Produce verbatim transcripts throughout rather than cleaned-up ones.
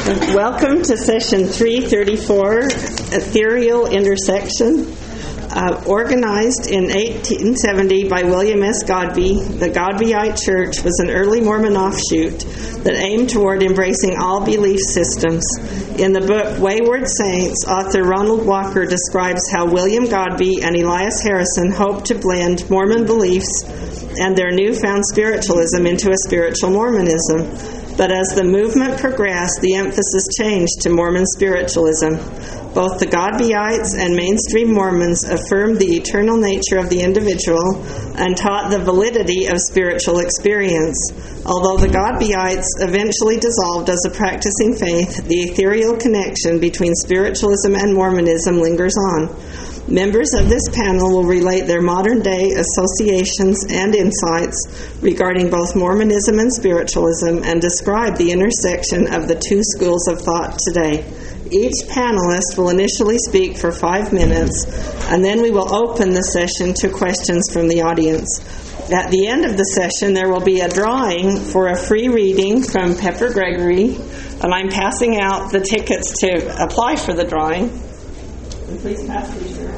Welcome to session three thirty-four, Ethereal Intersection. Uh, organized in eighteen seventy by William S. Godbey, the Godbeyite Church was an early Mormon offshoot that aimed toward embracing all belief systems. In the book Wayward Saints, author Ronald Walker describes how William Godbey and Elias Harrison hoped to blend Mormon beliefs and their newfound spiritualism into a spiritual Mormonism. But as the movement progressed, the emphasis changed to Mormon spiritualism. Both the Godbeyites and mainstream Mormons affirmed the eternal nature of the individual and taught the validity of spiritual experience. Although the Godbeyites eventually dissolved as a practicing faith, the ethereal connection between spiritualism and Mormonism lingers on. Members of this panel will relate their modern-day associations and insights regarding both Mormonism and spiritualism and describe the intersection of the two schools of thought today. Each panelist will initially speak for five minutes, and then we will open the session to questions from the audience. At the end of the session, there will be a drawing for a free reading from Pepper Gregory, and I'm passing out the tickets to apply for the drawing. And please pass these around.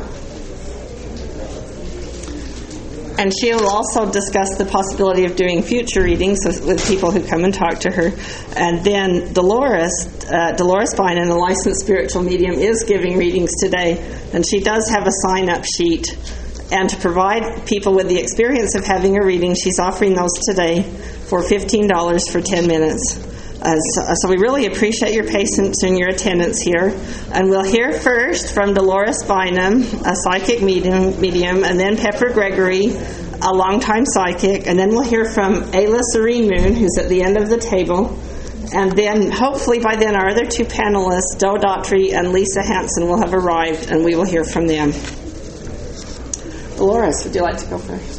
And she will also discuss the possibility of doing future readings with people who come and talk to her. And then Dolores, uh, Dolores Bynum, a licensed spiritual medium, is giving readings today. And she does have a sign-up sheet. And to provide people with the experience of having a reading, she's offering those today for fifteen dollars for ten minutes. Uh, so, so we really appreciate your patience and your attendance here. And we'll hear first from Dolores Bynum, a psychic medium, medium, and then Pepper Gregory, a longtime psychic, and then we'll hear from Ayla Serene Moon, who's at the end of the table. And then, hopefully by then, our other two panelists, Doe Daughtry and Lisa Hanson, will have arrived, and we will hear from them. Dolores, would you like to go first?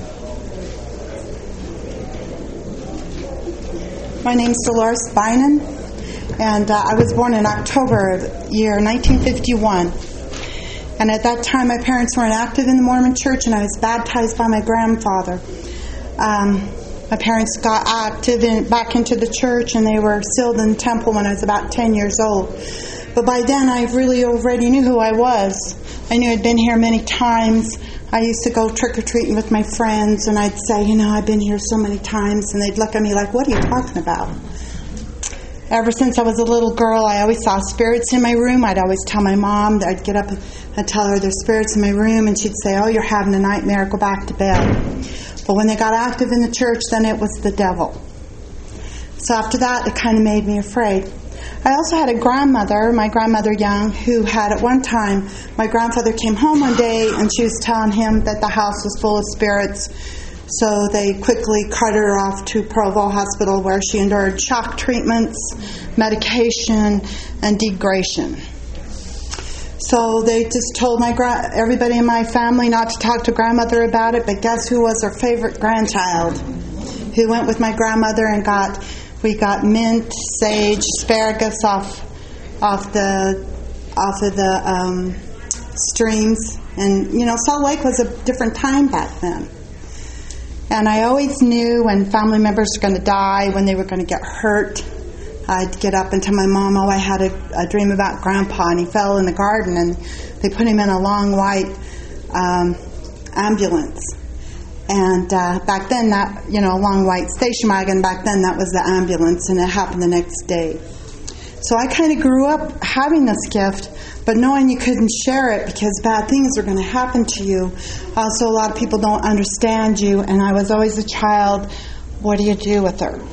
My name's Dolores Bynum, and uh, I was born in October of the year nineteen fifty-one. And at that time, my parents weren't active in the Mormon church, and I was baptized by my grandfather. Um, my parents got active in, back into the church, and they were sealed in the temple when I was about ten years old. But by then, I really already knew who I was. I knew I'd been here many times. I used to go trick-or-treating with my friends, and I'd say, you know, I've been here so many times, and they'd look at me like, what are you talking about? Ever since I was a little girl, I always saw spirits in my room. I'd always tell my mom that I'd get up and tell her there's spirits in my room, and she'd say, oh, you're having a nightmare, go back to bed. But when they got active in the church, then it was the devil. So after that, it kind of made me afraid. I also had a grandmother, my grandmother Young, who had at one time, my grandfather came home one day and she was telling him that the house was full of spirits. So they quickly carted her off to Provo Hospital, where she endured shock treatments, medication, and degradation. So they just told my gra- everybody in my family not to talk to grandmother about it, but guess who was her favorite grandchild? Who went with my grandmother and got... We got mint, sage, asparagus off, off the, off of the um, streams, and you know, Salt Lake was a different time back then. And I always knew when family members were going to die, when they were going to get hurt. I'd get up and tell my mom, "Oh, I had a, a dream about Grandpa, and he fell in the garden, and they put him in a long white um, ambulance." And uh, back then, that, you know, a long white station wagon, back then that was the ambulance, and it happened the next day. So I kind of grew up having this gift, but knowing you couldn't share it because bad things are going to happen to you. Also, a lot of people don't understand you, and I was always a child, what do you do with her?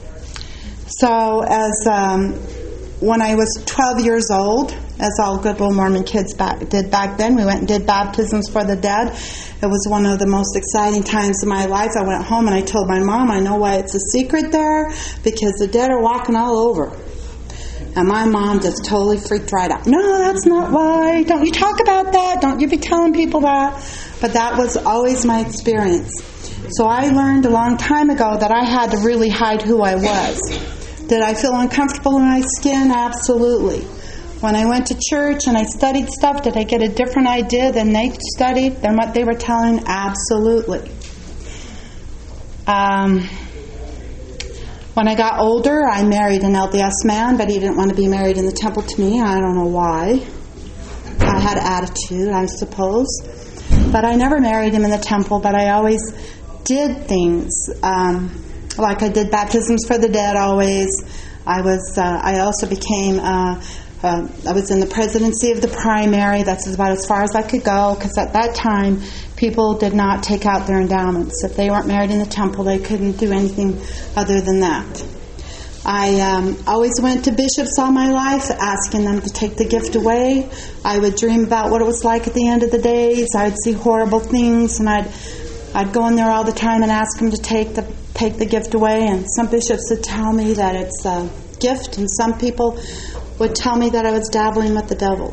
So as um, when I was twelve years old, as all good little Mormon kids back, did back then, we went and did baptisms for the dead. It was one of the most exciting times of my life. I went home and I told my mom, I know why it's a secret there, because the dead are walking all over. And my mom just totally freaked right out. No, that's not why. Don't you talk about that. Don't you be telling people that. But that was always my experience. So I learned a long time ago that I had to really hide who I was. Did I feel uncomfortable in my skin? Absolutely. When I went to church and I studied stuff, did I get a different idea than they studied, than what they were telling? Absolutely. Um, When I got older, I married an L D S man, but he didn't want to be married in the temple to me. I don't know why. I had attitude, I suppose. But I never married him in the temple, but I always did things. Um, like I did baptisms for the dead always. I was. Uh, I also became... Uh, uh, I was in the presidency of the primary. That's about as far as I could go, because at that time, people did not take out their endowments. If they weren't married in the temple, they couldn't do anything other than that. I um, always went to bishops all my life, asking them to take the gift away. I would dream about what it was like at the end of the days. I'd see horrible things, and I'd I'd go in there all the time and ask them to take the take the gift away. And some bishops would tell me that it's a gift, and some people would tell me that I was dabbling with the devil.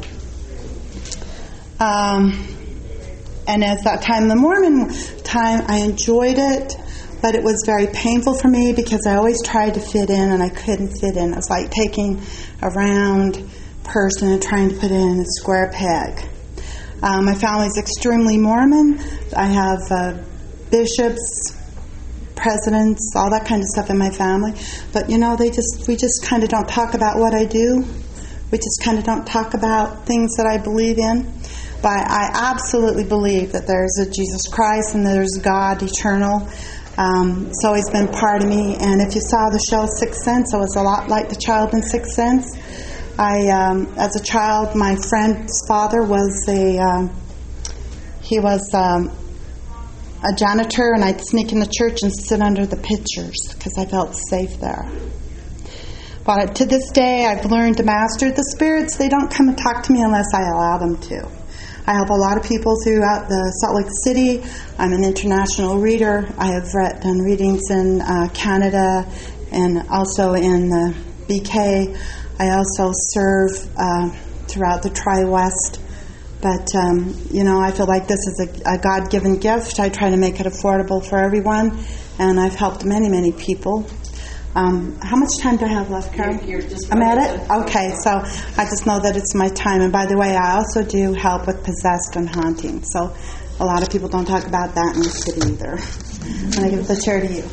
Um, and as that time, the Mormon time, I enjoyed it. But it was very painful for me because I always tried to fit in and I couldn't fit in. It was like taking a round person and trying to put it in a square peg. Um, my family's extremely Mormon. I have uh, bishops, presidents, all that kind of stuff in my family. But you know, they just we just kind of don't talk about what I do. We just kind of don't talk about things that I believe in. But I absolutely believe that there's a Jesus Christ and there's God eternal. Um, it's always been part of me, and if you saw the show Sixth Sense, I was a lot like the child in Sixth Sense. I, um, as a child, my friend's father was a um, he was um, a janitor, and I'd sneak in the church and sit under the pictures because I felt safe there. But to this day, I've learned to master the spirits. They don't come and talk to me unless I allow them to. I help a lot of people throughout the Salt Lake City. I'm an international reader. I have read, done readings in uh, Canada and also in the B K. I also serve uh, throughout the Tri-West. But, um, you know, I feel like this is a, a God-given gift. I try to make it affordable for everyone. And I've helped many, many people. Um, how much time do I have left, Carol? You're, you're just I'm at it? Okay, so I just know that it's my time. And by the way, I also do help with possessed and haunting. So a lot of people don't talk about that in the city either. I'm going to give the chair to you.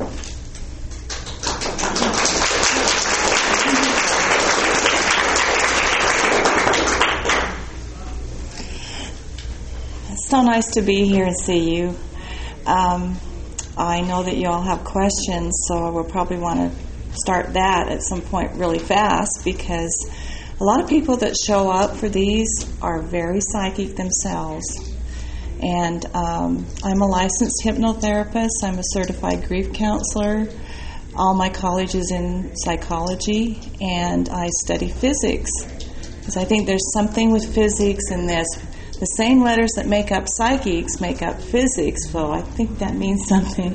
It's so nice to be here and see you. Um, I know that you all have questions, so we'll probably want to start that at some point really fast, because a lot of people that show up for these are very psychic themselves. And um, I'm a licensed hypnotherapist. I'm a certified grief counselor. All my college is in psychology, and I study physics, because I think there's something with physics in this. The same letters that make up psychics make up physics, so I think that means something.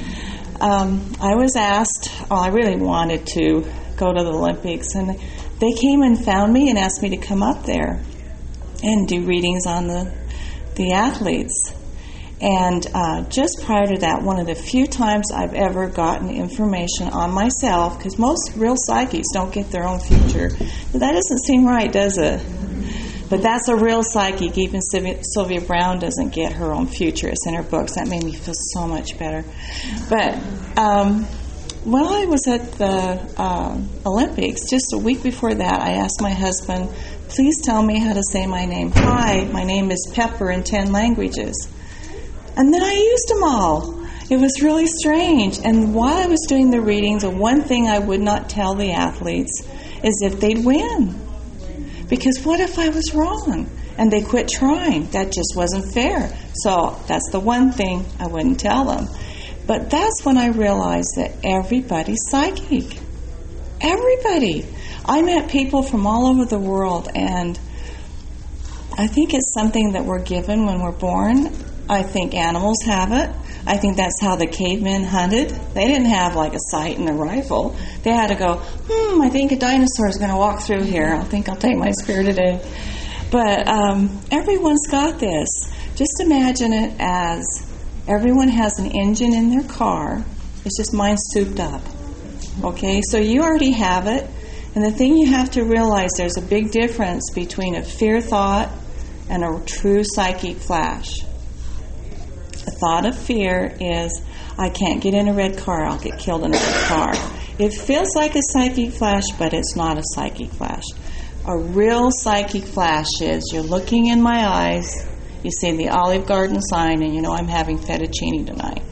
um, I was asked, well, I really wanted to go to the Olympics, and they came and found me and asked me to come up there and do readings on the, the athletes. And uh, just prior to that, one of the few times I've ever gotten information on myself, because most real psychics don't get their own future. But that doesn't seem right, does it? But that's a real psychic. Even Sylvia, Sylvia Brown doesn't get her own future. It's in her books. That made me feel so much better. But um, while I was at the uh, Olympics, just a week before that, I asked my husband, please tell me how to say my name. Hi, my name is Pepper in ten languages. And then I used them all. It was really strange. And while I was doing the readings, the one thing I would not tell the athletes is if they'd win. Because what if I was wrong and they quit trying? That just wasn't fair. So that's the one thing I wouldn't tell them. But that's when I realized that everybody's psychic. Everybody. I met people from all over the world, and I think it's something that we're given when we're born. I think animals have it. I think that's how the cavemen hunted. They didn't have like a sight and a rifle. They had to go, hmm, I think a dinosaur is going to walk through here. I think I'll take my spear today. But um, everyone's got this. Just imagine it as everyone has an engine in their car. It's just mine souped up. Okay, so you already have it. And the thing you have to realize, there's a big difference between a fear thought and a true psychic flash. A thought of fear is, I can't get in a red car, I'll get killed in a red car. It feels like a psychic flash, but it's not a psychic flash. A real psychic flash is, you're looking in my eyes, you see the Olive Garden sign, and you know I'm having fettuccine tonight.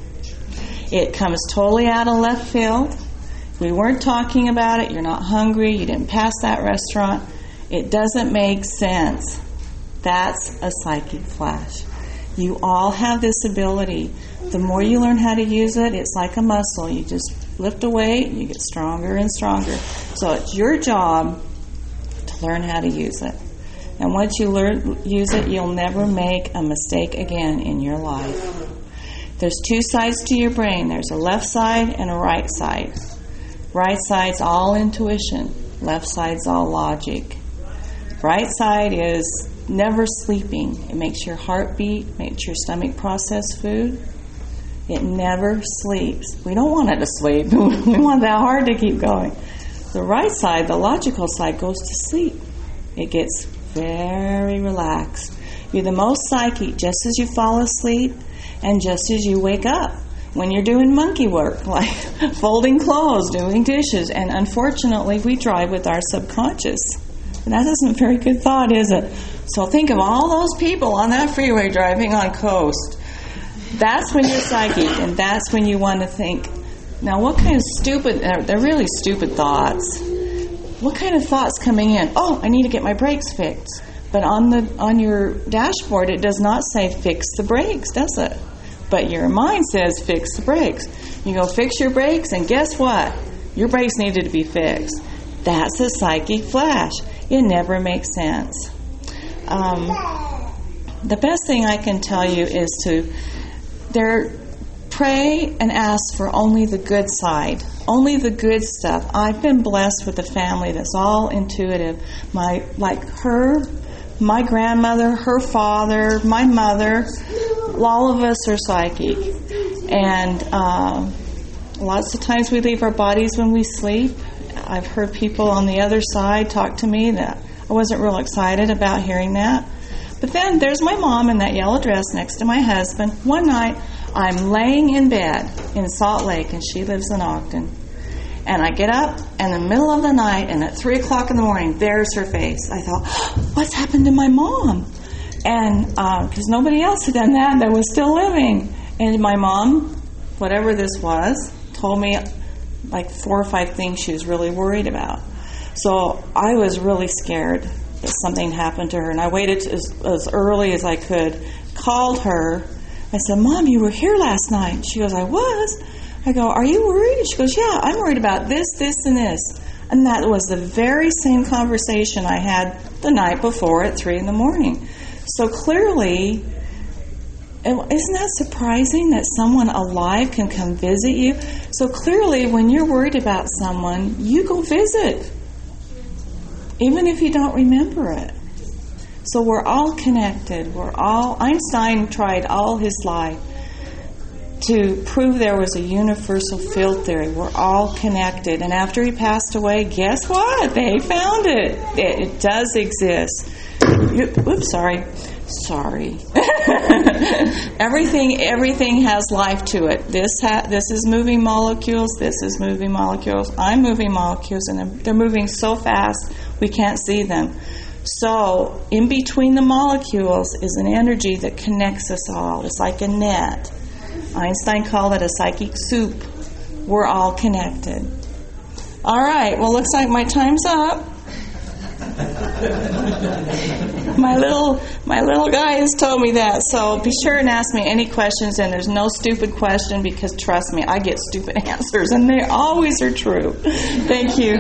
It comes totally out of left field. We weren't talking about it. You're not hungry. You didn't pass that restaurant. It doesn't make sense. That's a psychic flash. You all have this ability. The more you learn how to use it, it's like a muscle. You just lift a weight, you get stronger and stronger. So it's your job to learn how to use it. And once you learn use it, you'll never make a mistake again in your life. There's two sides to your brain. There's a left side and a right side. Right side's all intuition. Left side's all logic. Right side is never sleeping. It makes your heart beat, makes your stomach process food. It never sleeps. We don't want it to sleep. We want that heart to keep going. The right side, the logical side, goes to sleep. It gets very relaxed. You're the most psychic just as you fall asleep and just as you wake up. When you're doing monkey work, like folding clothes, doing dishes, and unfortunately we drive with our subconscious. And that isn't a very good thought, is it? So think of all those people on that freeway driving on coast. That's when you're psychic, and that's when you want to think, now what kind of stupid, they're really stupid thoughts. What kind of thoughts coming in? Oh, I need to get my brakes fixed. But on the on your dashboard, it does not say fix the brakes, does it? But your mind says fix the brakes. You go fix your brakes, and guess what? Your brakes needed to be fixed. That's a psychic flash. It never makes sense. Um, the best thing I can tell you is to there, pray and ask for only the good side, only the good stuff. I've been blessed with a family that's all intuitive. My like her, my grandmother, her father, my mother, all of us are psychic, and uh, lots of times we leave our bodies when we sleep. I've heard people on the other side talk to me that I wasn't real excited about hearing that. But then there's my mom in that yellow dress next to my husband. One night, I'm laying in bed in Salt Lake, and she lives in Ogden. And I get up in the middle of the night, and at three o'clock in the morning, there's her face. I thought, oh, what's happened to my mom? And because uh, nobody else had done that that was still living. And my mom, whatever this was, told me like four or five things she was really worried about. So I was really scared that something happened to her. And I waited as, as early as I could, called her. I said, Mom, you were here last night. She goes, I was. I go, are you worried? She goes, yeah, I'm worried about this, this, and this. And that was the very same conversation I had the night before at three in the morning. So clearly, isn't that surprising that someone alive can come visit you? So clearly, when you're worried about someone, you go visit, even if you don't remember it. So we're all connected. We're all, Einstein tried all his life to prove there was a universal field theory. We're all connected. And after he passed away, guess what? They found it. It, it does exist. Oops, sorry. Sorry. everything everything has life to it. This ha- this is moving molecules. This is moving molecules. I'm moving molecules, and they're, they're moving so fast we can't see them. So in between the molecules is an energy that connects us all. It's like a net. Einstein called it a psychic soup. We're all connected. All right. Well, looks like my time's up. My little my little guy has told me that, so be sure and ask me any questions, and there's no stupid question, because trust me, I get stupid answers, and they always are true. Thank you.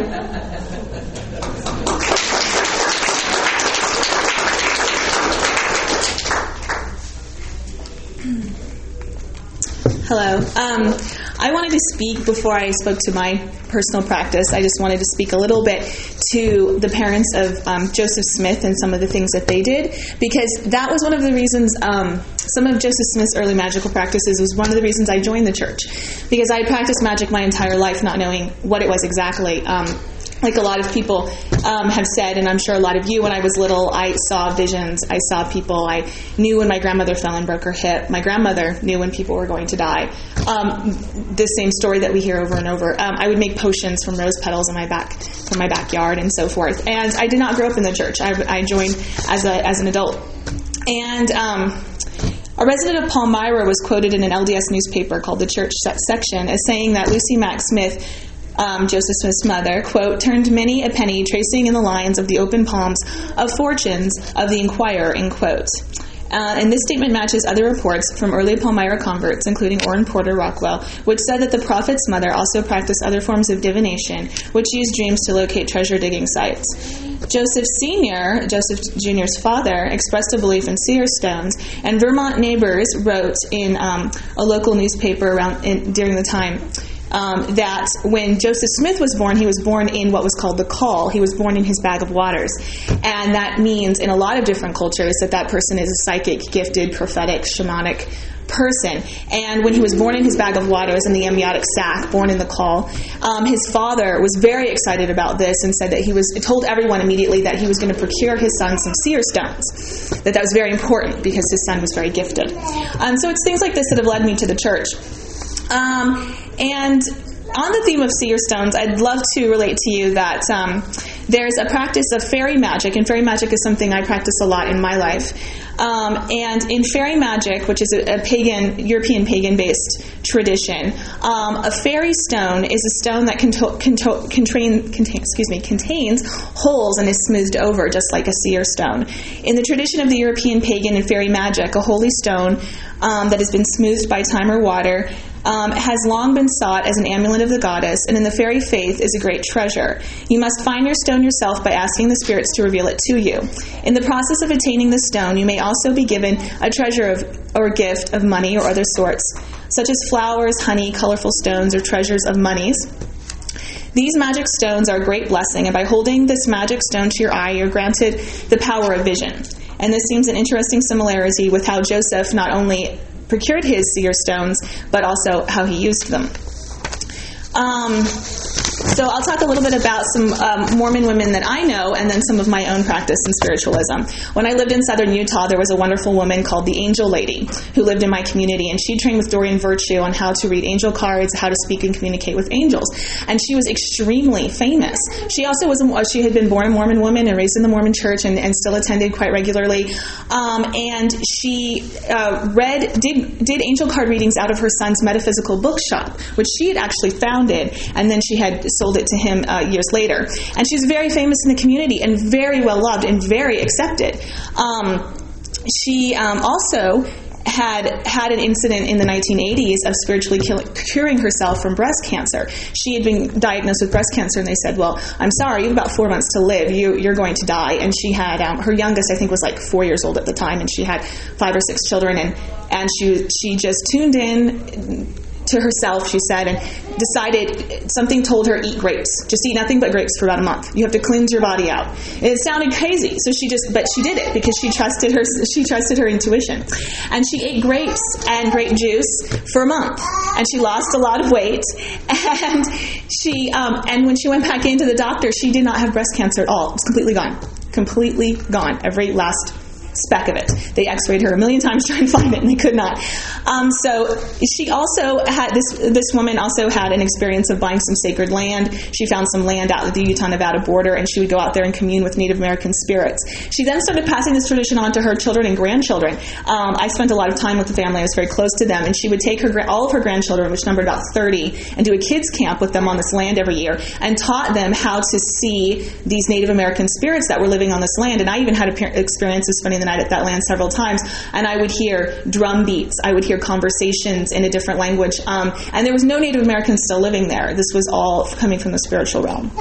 Hello. Um, I wanted to speak before I spoke to my personal practice. I just wanted to speak a little bit to the parents of um, Joseph Smith and some of the things that they did, because that was one of the reasons, um, some of Joseph Smith's early magical practices was one of the reasons I joined the church, because I had practiced magic my entire life not knowing what it was exactly. Um, like a lot of people um, have said, and I'm sure a lot of you, when I was little, I saw visions. I saw people. I knew when my grandmother fell and broke her hip. My grandmother knew when people were going to die. Um, the same story that we hear over and over. Um, I would make potions from rose petals in my back, from my backyard, and so forth. And I did not grow up in the church. I, I joined as a as an adult. And um, a resident of Palmyra was quoted in an L D S newspaper called the Church Section as saying that Lucy Mack Smith, Um, Joseph Smith's mother, quote, turned many a penny tracing in the lines of the open palms of fortunes of the Inquirer, end quote. Uh, and this statement matches other reports from early Palmyra converts, including Orrin Porter Rockwell, which said that the prophet's mother also practiced other forms of divination, which used dreams to locate treasure-digging sites. Joseph Senior, Joseph Junior's father, expressed a belief in seer stones, and Vermont Neighbors wrote in um, a local newspaper around in, during the time Um, that when Joseph Smith was born, he was born in what was called the caul. He was born in his bag of waters. And that means in a lot of different cultures that that person is a psychic, gifted, prophetic, shamanic person. And when he was born in his bag of waters in the amniotic sac, born in the caul, um, his father was very excited about this and said that he was told everyone immediately that he was going to procure his son some seer stones. That that was very important because his son was very gifted. Um, so it's things like this that have led me to the church. Um, and on the theme of seer stones, I'd love to relate to you that um, there's a practice of fairy magic, and fairy magic is something I practice a lot in my life. Um, and in fairy magic, which is a, a pagan, European pagan-based tradition, um, a fairy stone is a stone that conto- conto- contain, contain, excuse me, contains holes and is smoothed over, just like a seer stone. In the tradition of the European pagan and fairy magic, a holy stone um, that has been smoothed by time or water Um, has long been sought as an amulet of the goddess, and in the fairy faith is a great treasure. You must find your stone yourself by asking the spirits to reveal it to you. In the process of attaining the stone, you may also be given a treasure of, or gift of money or other sorts, such as flowers, honey, colorful stones, or treasures of monies. These magic stones are a great blessing, and by holding this magic stone to your eye, you're granted the power of vision. And this seems an interesting similarity with how Joseph not only procured his seer stones, but also how he used them. Um, so I'll talk a little bit about some um, Mormon women that I know, and then some of my own practice in spiritualism. When I lived in southern Utah, there was a wonderful woman called the Angel Lady who lived in my community, and she trained with Dorian Virtue on how to read angel cards, how to speak and communicate with angels. And she was extremely famous. She also was a, she had been born a Mormon woman and raised in the Mormon church, and, and still attended quite regularly. Um, and she uh, read did did angel card readings out of her son's metaphysical bookshop, which she had actually founded, and then she had sold it to him uh, years later. And she's very famous in the community and very well loved and very accepted. Um, she um, also had had an incident in the nineteen eighties of spiritually kill, curing herself from breast cancer. She had been diagnosed with breast cancer, and they said, well, I'm sorry, you have about four months to live. You, you're going to die. And she had, um, her youngest, I think, was like four years old at the time, and she had five or six children, and, and she she just tuned in to herself, she said, and decided, something told her, eat grapes. Just eat nothing but grapes for about a month. You have to cleanse your body out. And it sounded crazy, so she just, but she did it because she trusted her, she trusted her intuition. And she ate grapes and grape juice for a month, and she lost a lot of weight. And she, um, and when she went back into the doctor, she did not have breast cancer at all. It was completely gone, completely gone. Every last speck of it. They x-rayed her a million times trying to find it, and they could not. Um, so she also had, this this woman also had an experience of buying some sacred land. She found some land out at the Utah-Nevada border, and she would go out there and commune with Native American spirits. She then started passing this tradition on to her children and grandchildren. Um, I spent a lot of time with the family. I was very close to them, and she would take her all of her grandchildren, which numbered about thirty, and do a kids camp with them on this land every year, and taught them how to see these Native American spirits that were living on this land. And I even had experiences spending the night at that land several times, and I would hear drum beats. I would hear conversations in a different language, um, and there was no Native Americans still living there. This was all coming from the spiritual realm.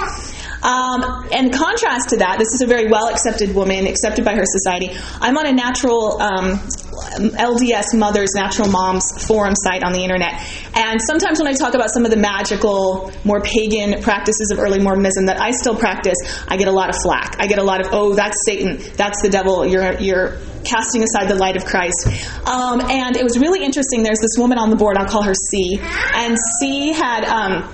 Um, in contrast to that, this is a very well-accepted woman, accepted by her society. I'm on a natural um, L D S Mothers, Natural Moms forum site on the internet, and sometimes when I talk about some of the magical, more pagan practices of early Mormonism that I still practice, I get a lot of flack. I get a lot of, oh, that's Satan, that's the devil, you're you're casting aside the light of Christ. Um, and it was really interesting. There's this woman on the board, I'll call her C, and C had... Um,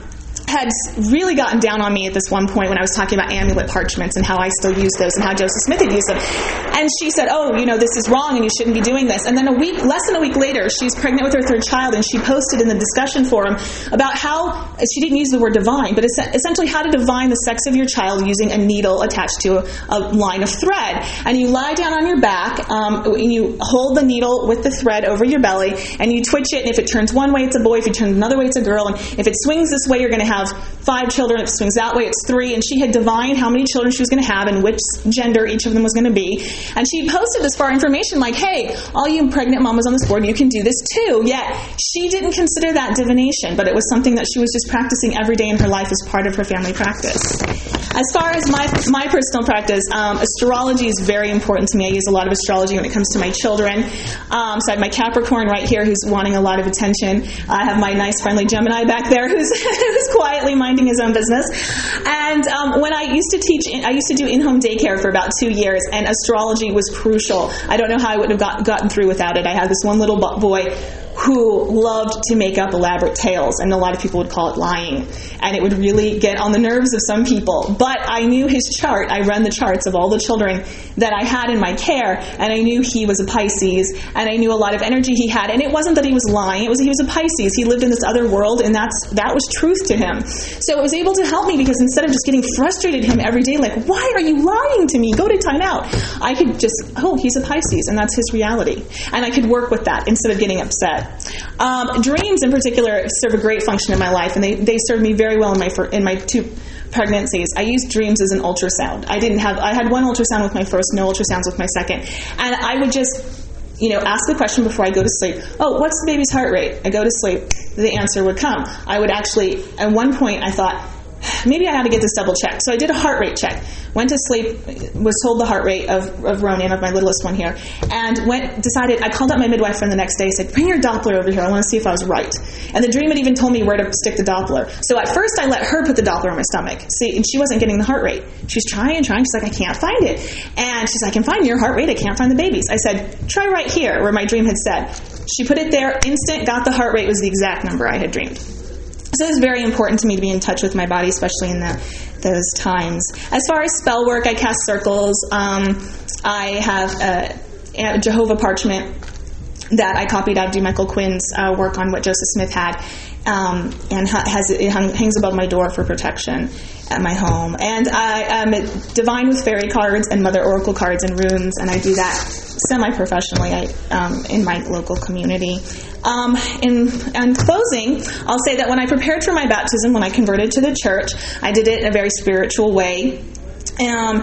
had really gotten down on me at this one point when I was talking about amulet parchments and how I still use those and how Joseph Smith had used them. And she said, oh, you know, this is wrong and you shouldn't be doing this. And then a week, less than a week later, she's pregnant with her third child, and she posted in the discussion forum about how, she didn't use the word divine, but essentially how to divine the sex of your child using a needle attached to a, a line of thread. And you lie down on your back, um, and you hold the needle with the thread over your belly, and you twitch it, and if it turns one way, it's a boy. If it turns another way, it's a girl. And if it swings this way, you're going to have five children. If it swings that way, it's three. And she had divined how many children she was going to have and which gender each of them was going to be. And she posted this far information like, hey, all you pregnant mamas on this board, you can do this too. Yet she didn't consider that divination, but it was something that she was just practicing every day in her life as part of her family practice. As far as my my personal practice, um, astrology is very important to me. I use a lot of astrology when it comes to my children. Um, so I have my Capricorn right here who's wanting a lot of attention. I have my nice, friendly Gemini back there who's, who's quietly minding his own business. And um, when I used to teach, I used to do in-home daycare for about two years, and astrology was crucial. I don't know how I would have got, gotten through without it. I had this one little boy who loved to make up elaborate tales, and a lot of people would call it lying, and it would really get on the nerves of some people. But I knew his chart. I ran the charts of all the children that I had in my care, and I knew he was a Pisces, and I knew a lot of energy he had, and it wasn't that he was lying. It was he was a Pisces. He lived in this other world, and that's that was truth to him. So it was able to help me, because instead of just getting frustrated at him every day, like, why are you lying to me? Go to time out. I could just, oh, he's a Pisces, and that's his reality. And I could work with that instead of getting upset. Um, dreams, in particular, serve a great function in my life, and they, they served me very well in my in my two pregnancies. I used dreams as an ultrasound. I didn't have. I had one ultrasound with my first, no ultrasounds with my second, and I would just, you know, ask the question before I go to sleep. Oh, what's the baby's heart rate? I go to sleep. The answer would come. I would actually, at one point, I thought, maybe I had to get this double checked. So I did a heart rate check. Went to sleep, was told the heart rate of, of Ronan, of my littlest one here, and went, decided, I called up my midwife friend the next day, said, bring your Doppler over here. I want to see if I was right. And the dream had even told me where to stick the Doppler. So at first I let her put the Doppler on my stomach. See, and she wasn't getting the heart rate. She's trying and trying. She's like, I can't find it. And she's like, I can find your heart rate. I can't find the baby's. I said, try right here, where my dream had said. She put it there, instant, got the heart rate, was the exact number I had dreamed. So it's very important to me to be in touch with my body, especially in the, those times. As far as spell work, I cast circles. Um, I have a, a Jehovah parchment that I copied out of D. Michael Quinn's uh, work on what Joseph Smith had, um, and has it hung, hangs above my door for protection at my home. And I am divine with fairy cards and mother oracle cards and runes, and I do that semi-professionally I, um, in my local community. Um, in, in closing, I'll say that when I prepared for my baptism, when I converted to the church, I did it in a very spiritual way. Um,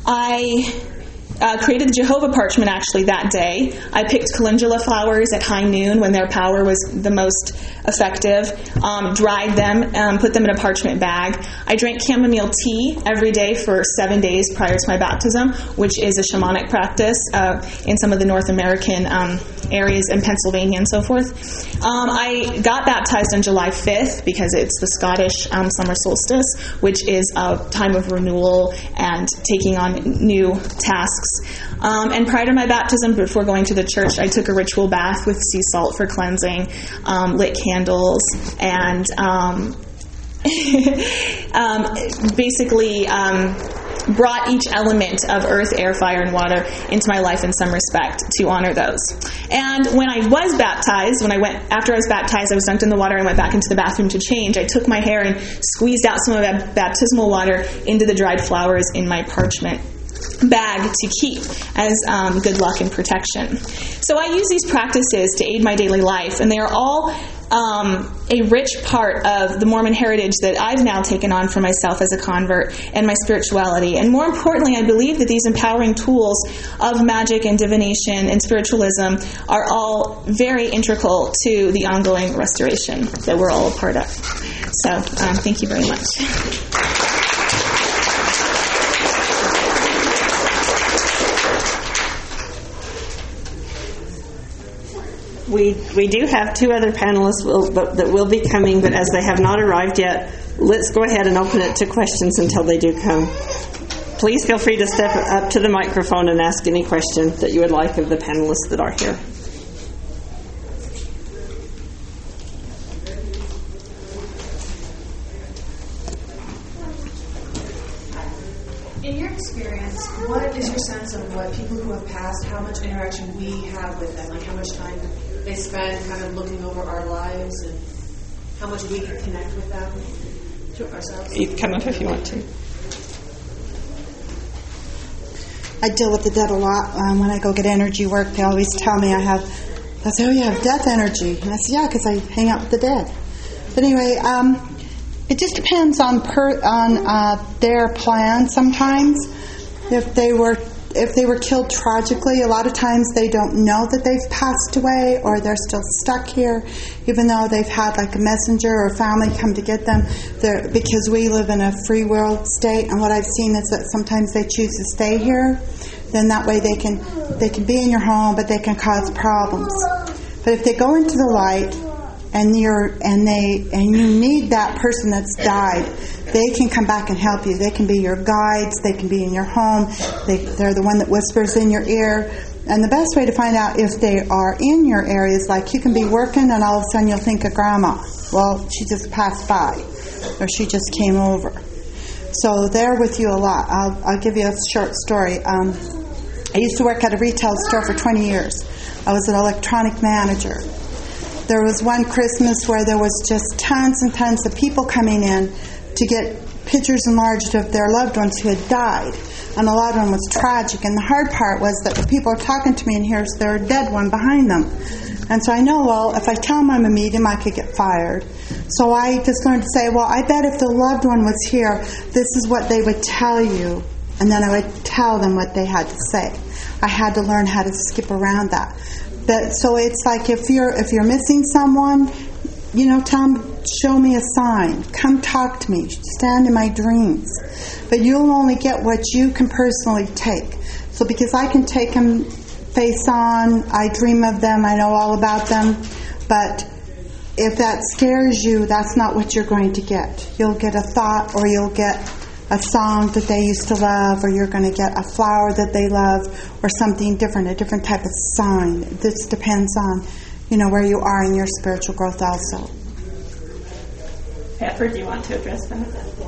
I uh, created the Jehovah parchment actually that day. I picked calendula flowers at high noon when their power was the most effective, um, dried them, um, put them in a parchment bag. I drank chamomile tea every day for seven days prior to my baptism, which is a shamanic practice uh, in some of the North American um, areas in Pennsylvania and so forth. Um, I got baptized on July fifth because it's the Scottish um, summer solstice, which is a time of renewal and taking on new tasks. Um, and prior to my baptism, before going to the church, I took a ritual bath with sea salt for cleansing, um, lit candles, and um, um, basically um, brought each element of earth, air, fire, and water into my life in some respect to honor those. And when I was baptized, when I went, after I was baptized, I was dunked in the water and went back into the bathroom to change. I took my hair and squeezed out some of that baptismal water into the dried flowers in my parchment bag to keep as um, good luck and protection. So I use these practices to aid my daily life, and they are all um, a rich part of the Mormon heritage that I've now taken on for myself as a convert and my spirituality. And more importantly, I believe that these empowering tools of magic and divination and spiritualism are all very integral to the ongoing restoration that we're all a part of. So um, thank you very much. We we do have two other panelists will, but, that will be coming, but as they have not arrived yet, let's go ahead and open it to questions until they do come. Please feel free to step up to the microphone and ask any question that you would like of the panelists that are here. In your experience, what is your sense of what people who have passed, how much interaction we have with them? Like how much time they spend kind of looking over our lives and how much we can connect with them to ourselves? You can come up if you want to. I deal with the dead a lot. Um, when I go get energy work, they always tell me I have, I say, oh, you have death energy. And I say, yeah, because I hang out with the dead. But anyway, um, it just depends on per, on uh, their plan sometimes. If they were if they were killed tragically, a lot of times they don't know that they've passed away or they're still stuck here, even though they've had like a messenger or family come to get them. They're, because we live in a free world state, and what I've seen is that sometimes they choose to stay here. Then that way they can they can be in your home, but they can cause problems. But if they go into the light, and you're and they and you need that person that's died, they can come back and help you. They can be your guides. They can be in your home. They, they're the one that whispers in your ear. And the best way to find out if they are in your area is like you can be working and all of a sudden you'll think of Grandma. Well, she just passed by, or she just came over. So they're with you a lot. I'll, I'll give you a short story. Um, I used to work at a retail store for twenty years. I was an electronic manager. There was one Christmas where there was just tons and tons of people coming in to get pictures enlarged of their loved ones who had died. And a lot of them was tragic. And the hard part was that the people are talking to me and here's their dead one behind them. And so I know, well, if I tell them I'm a medium, I could get fired. So I just learned to say, well, I bet if the loved one was here, this is what they would tell you. And then I would tell them what they had to say. I had to learn how to skip around that. But, so it's like if you're if you're missing someone, you know, tell them, show me a sign. Come talk to me. Stand in my dreams. But you'll only get what you can personally take. So because I can take them face on, I dream of them, I know all about them. But if that scares you, that's not what you're going to get. You'll get a thought, or you'll get a song that they used to love, or you're going to get a flower that they love, or something different, a different type of sign. This depends on, you know, where you are in your spiritual growth also. Pepper, do you want to address that?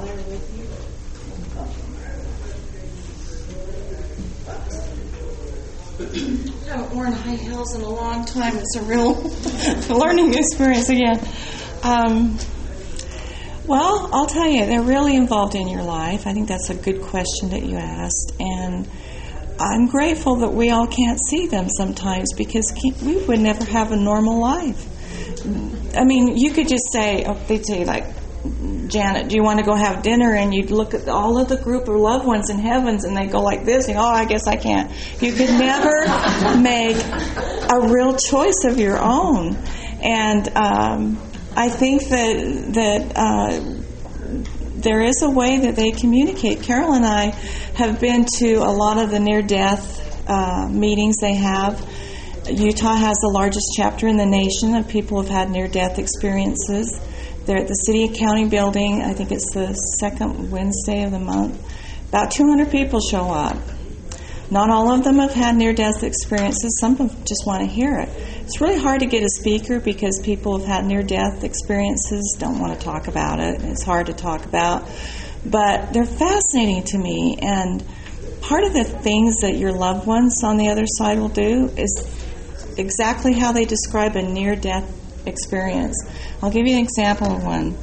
I haven't worn high heels in a long time. It's a real learning experience again. Um, Well, I'll tell you, they're really involved in your life. I think that's a good question that you asked. And I'm grateful that we all can't see them sometimes, because we would never have a normal life. I mean, you could just say, oh, they'd say, like, Janet, do you want to go have dinner? And you'd look at all of the group of loved ones in heavens, and they go like this, and, oh, I guess I can't. You could never make a real choice of your own. And um I think that that uh, there is a way that they communicate. Carol and I have been to a lot of the near-death uh, meetings they have. Utah has the largest chapter in the nation of people who have had near-death experiences. They're at the City and County building. I think it's the second Wednesday of the month. About two hundred people show up. Not all of them have had near-death experiences. Some of them just want to hear it. It's really hard to get a speaker because people have had near-death experiences, don't want to talk about it. It's hard to talk about. But they're fascinating to me. And part of the things that your loved ones on the other side will do is exactly how they describe a near-death experience. I'll give you an example of one.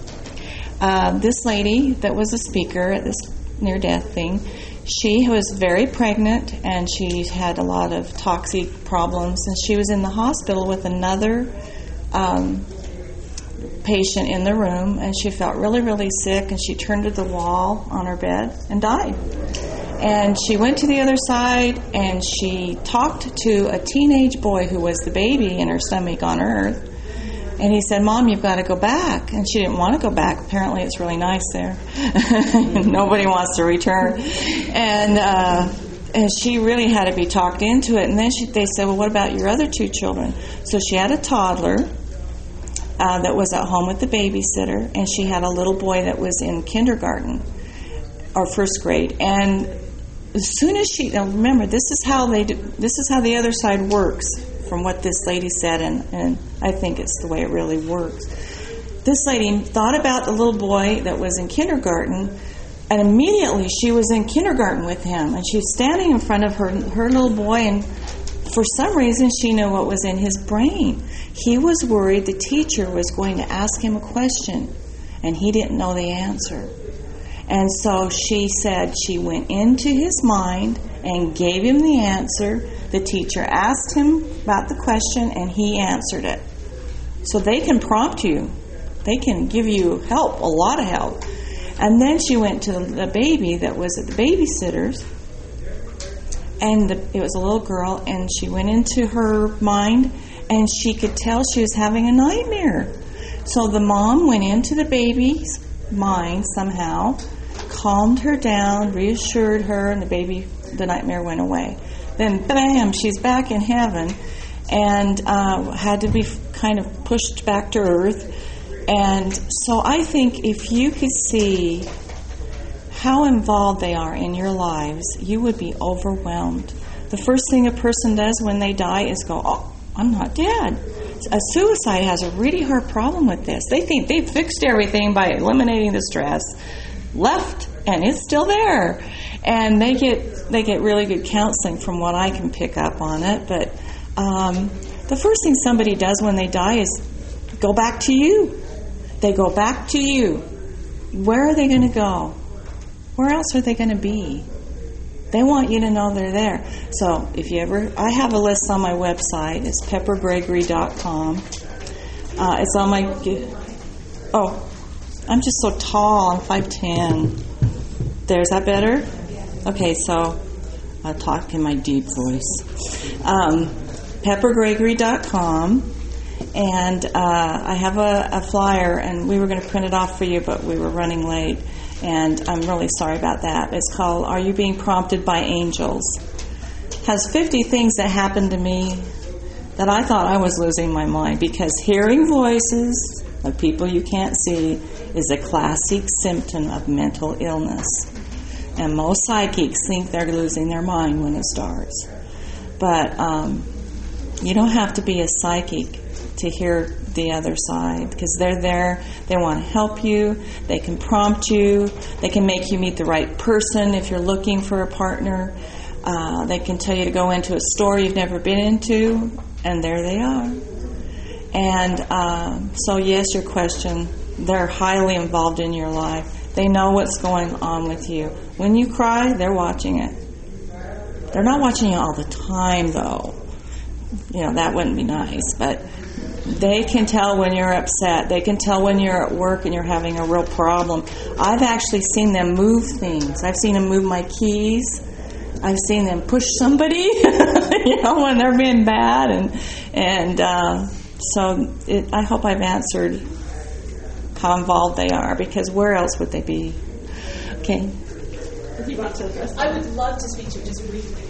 Uh, this lady that was a speaker at this near-death thing, she was very pregnant, and she had a lot of toxic problems, and she was in the hospital with another um, patient in the room, and she felt really, really sick, and she turned to the wall on her bed and died. And she went to the other side, and she talked to a teenage boy who was the baby in her stomach on Earth. And he said, Mom, you've got to go back. And she didn't want to go back. Apparently it's really nice there. Nobody wants to return. And uh, and she really had to be talked into it. And then she, they said, well, what about your other two children? So she had a toddler uh, that was at home with the babysitter. And she had a little boy that was in kindergarten or first grade. And as soon as she, now remember, this is how they do, this is how the other side works, from what this lady said, and, and I think it's the way it really works. This lady thought about the little boy that was in kindergarten, And immediately she was in kindergarten with him, and she was standing in front of her her little boy, and for some reason she knew what was in his brain. He was worried the teacher was going to ask him a question, and he didn't know the answer. And so she said she went into his mind and gave him the answer. The teacher asked him about the question, and he answered it. So they can prompt you. They can give you help, a lot of help. And then she went to the baby that was at the babysitter's, and the, it was a little girl, and she went into her mind, and she could tell she was having a nightmare. So the mom went into the baby's mind somehow, calmed her down, reassured her, and the baby, the nightmare went away. Then, bam, she's back in heaven, and uh, had to be kind of pushed back to earth. And so I think if you could see how involved they are in your lives, you would be overwhelmed. The first thing a person does when they die is go, oh, I'm not dead. A suicide has a really hard problem with this. They think they've fixed everything by eliminating the stress, left, and it's still there. And they get they get really good counseling from what I can pick up on it. But um, the first thing somebody does when they die is go back to you. They go back to you. Where are they going to go? Where else are they going to be? They want you to know they're there. So if you ever, I have a list on my website. It's pepper gregory dot com. Uh, it's on my, oh, I'm just so tall. I'm five ten. There's that better? Okay, so I'll talk in my deep voice. Um, pepper gregory dot com. And uh, I have a, a flyer, and we were going to print it off for you, but we were running late. And I'm really sorry about that. It's called Are You Being Prompted by Angels? It has fifty things that happened to me that I thought I was losing my mind, because hearing voices of people you can't see is a classic symptom of mental illness. And most psychics think they're losing their mind when it starts. But um, you don't have to be a psychic to hear the other side, because they're there. They want to help you. They can prompt you. They can make you meet the right person if you're looking for a partner. Uh, they can tell you to go into a store you've never been into, and there they are. And uh, so, yes, your question, they're highly involved in your life. They know what's going on with you. When you cry, they're watching it. They're not watching you all the time, though. You know, that wouldn't be nice, but they can tell when you're upset. They can tell when you're at work and you're having a real problem. I've actually seen them move things. I've seen them move my keys. I've seen them push somebody, you know, when they're being bad. And and uh, so it, I hope I've answered how involved they are, because where else would they be? Okay. If you want to address that. I would love to speak to it just briefly.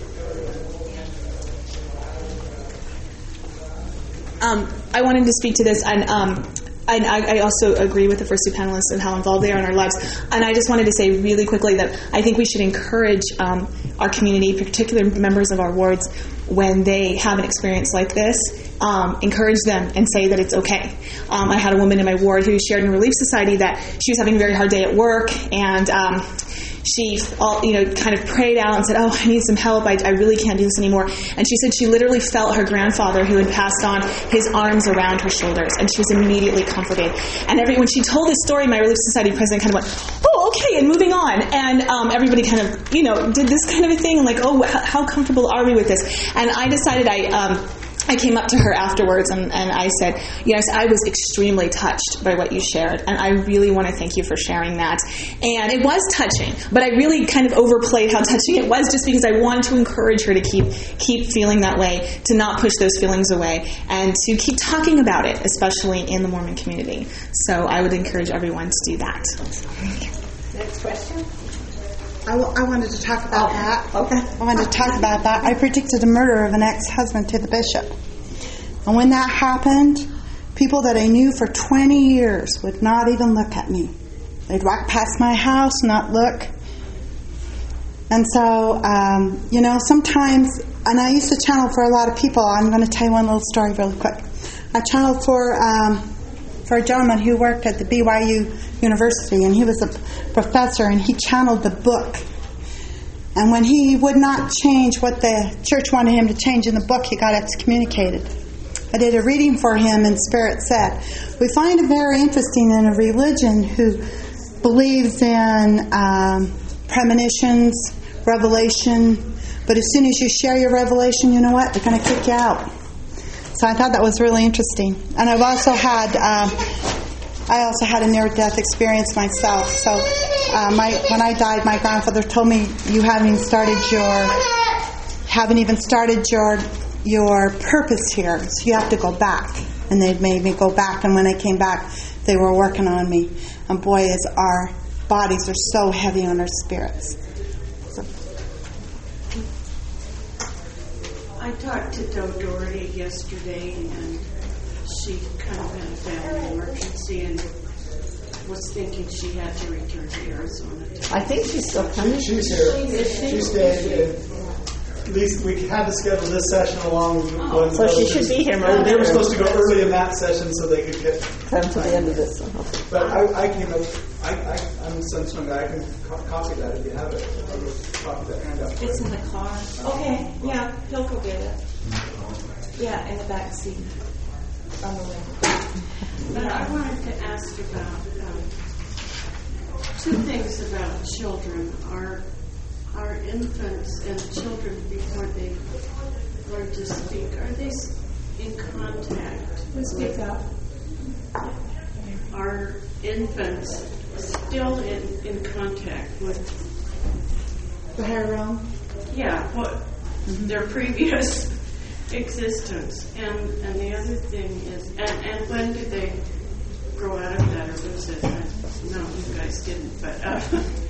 Um, I wanted to speak to this, and um, I, I also agree with the first two panelists and how involved they are in our lives. And I just wanted to say really quickly that I think we should encourage um, our community, particular members of our wards, when they have an experience like this, um, encourage them and say that it's okay. Um, I had a woman in my ward who shared in Relief Society that she was having a very hard day at work, and um, she, all, you know, kind of prayed out and said, "Oh, I need some help. I, I really can't do this anymore." And she said she literally felt her grandfather, who had passed on, his arms around her shoulders, and she was immediately comforted. And every, when she told this story, my Relief Society president kind of went, "Oh, okay," and moving on. And um, everybody kind of, you know, did this kind of a thing, like, "Oh, how comfortable are we with this?" And I decided I... Um, I came up to her afterwards and, and I said, "Yes, I was extremely touched by what you shared, and I really want to thank you for sharing that." And it was touching, but I really kind of overplayed how touching it was, just because I wanted to encourage her to keep keep feeling that way, to not push those feelings away, and to keep talking about it, especially in the Mormon community. So I would encourage everyone to do that. Next question. I, w- I wanted to talk about Oh, that. okay. I wanted to talk about that. I predicted the murder of an ex-husband to the bishop. And when that happened, people that I knew for twenty years would not even look at me. They'd walk past my house, not look. And so, um, you know, sometimes, and I used to channel for a lot of people. I'm going to tell you one little story really quick. I channeled for um, for a gentleman who worked at the B Y U University, and he was a professor, and he channeled the book. And when he would not change what the church wanted him to change in the book, he got excommunicated. I did a reading for him, and Spirit said, we find it very interesting in a religion who believes in um, premonitions, revelation, but as soon as you share your revelation, you know what? They're going to kick you out. So I thought that was really interesting. And I've also had, uh, I also had a near-death experience myself. So uh, my when I died, my grandfather told me, "You haven't even started your, haven't even started your your purpose here. So you have to go back." And they made me go back. And when I came back, they were working on me. And boy, is our bodies are so heavy on our spirits. So. I talked to Doe Doherty yesterday, and she kind of had a family emergency and was thinking she had to return to Arizona. To I think she's still coming. She, she's here. She, she stayed. At least we had to schedule this session along with oh, one. So she should be here. They were supposed to go early in that session so they could get come to the end of this one. But I, I came up. I, I, I'm a Sunstone guy. I can co- copy that if you have it. I will copy that handout. It's in the car. Okay, yeah, he'll go get it. Yeah, in the back seat. On the way. But I wanted to ask about um, two things about children. Our, our infants and children before they learn to speak, are they in contact? Speak up. Are infants still in, in contact with the higher realm? Yeah, what mm-hmm. their previous existence. And and the other thing is, and, and when do they grow out of that or lose it? No, you guys didn't, but uh,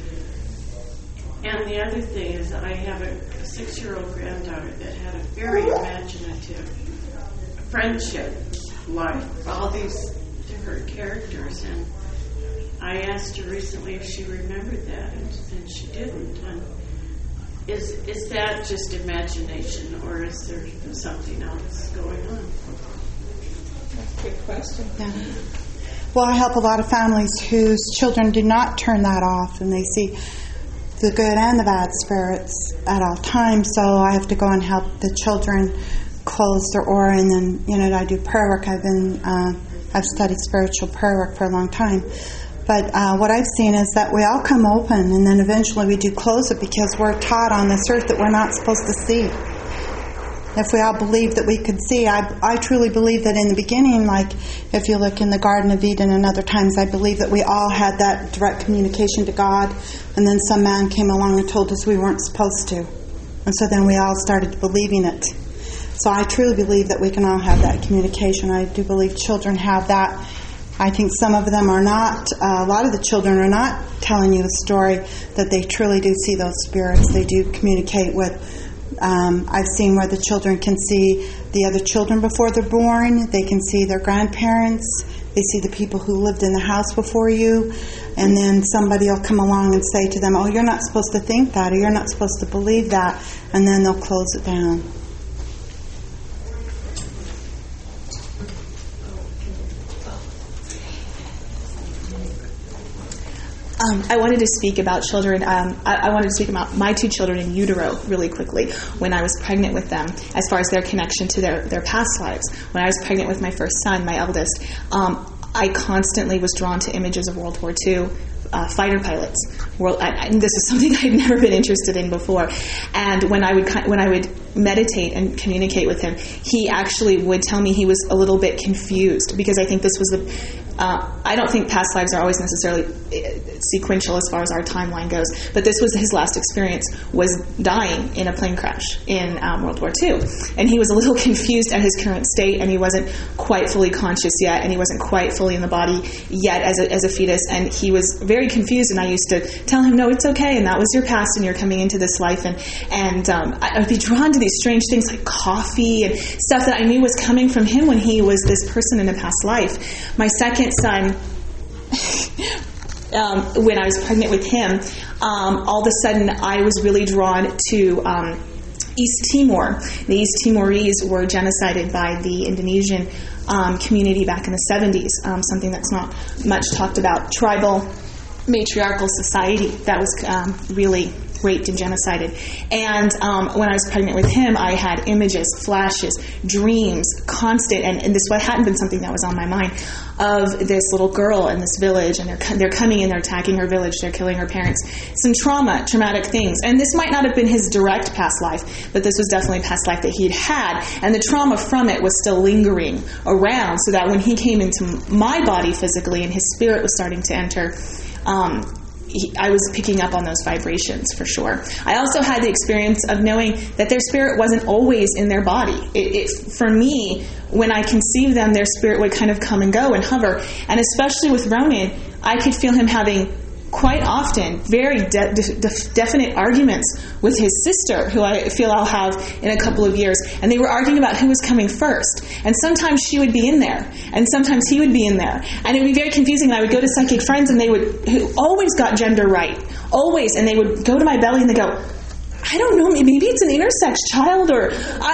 and the other thing is, I have a, a six-year-old granddaughter that had a very imaginative friendship life, all these different characters, and I asked her recently if she remembered that, and, and she didn't. And is is that just imagination, or is there something else going on? That's a good question. Yeah. Well, I help a lot of families whose children do not turn that off, and they see the good and the bad spirits at all times. So I have to go and help the children close their aura, and then you know I do prayer work. I've been uh, I've studied spiritual prayer work for a long time. But uh, what I've seen is that we all come open, and then eventually we do close it because we're taught on this earth that we're not supposed to see. If we all believed that we could see, I, I truly believe that in the beginning, like if you look in the Garden of Eden and other times, I believe that we all had that direct communication to God, and then some man came along and told us we weren't supposed to. And so then we all started believing it. So I truly believe that we can all have that communication. I do believe children have that. I think some of them are not, uh, a lot of the children are not telling you a story that they truly do see those spirits. They do communicate with, um, I've seen where the children can see the other children before they're born. They can see their grandparents. They see the people who lived in the house before you. And then somebody will come along and say to them, oh, you're not supposed to think that, or you're not supposed to believe that. And then they'll close it down. Um, I wanted to speak about children. Um, I, I wanted to speak about my two children in utero really quickly when I was pregnant with them, as far as their connection to their, their past lives. When I was pregnant with my first son, my eldest, um, I constantly was drawn to images of World War Two. Uh, fighter pilots. World, I, I, this is something I'd never been interested in before. And when I would when I would meditate and communicate with him, he actually would tell me he was a little bit confused, because I think this was the. Uh, I don't think past lives are always necessarily sequential as far as our timeline goes, but this was his last experience, was dying in a plane crash in um, World War Two. And he was a little confused at his current state, and he wasn't quite fully conscious yet, and he wasn't quite fully in the body yet as a, as a fetus, and he was very confused, and I used to tell him, no, it's okay, and that was your past, and you're coming into this life. And, and um, I would be drawn to these strange things like coffee and stuff that I knew was coming from him when he was this person in a past life. My second son, um, when I was pregnant with him, um, all of a sudden I was really drawn to um, East Timor. The East Timorese were genocided by the Indonesian um, community back in the seventies, um, something that's not much talked about, tribal matriarchal society that was um, really raped and genocided. And um, when I was pregnant with him, I had images, flashes, dreams, constant, and, and this hadn't been something that was on my mind, of this little girl in this village, and they're they're coming in, they're attacking her village, they're killing her parents. Some trauma, traumatic things. And this might not have been his direct past life, but this was definitely past life that he'd had. And the trauma from it was still lingering around, so that when he came into my body physically and his spirit was starting to enter, um, He, I was picking up on those vibrations for sure. I also had the experience of knowing that their spirit wasn't always in their body. It, it, for me, when I conceived them, their spirit would kind of come and go and hover. And especially with Ronan, I could feel him having quite often very de- de- definite arguments with his sister, who I feel I'll have in a couple of years. And they were arguing about who was coming first. And sometimes she would be in there, and sometimes he would be in there. And it would be very confusing. And I would go to psychic friends, and they would, who always got gender right, always. And they would go to my belly, and they go, I don't know, maybe it's an intersex child, or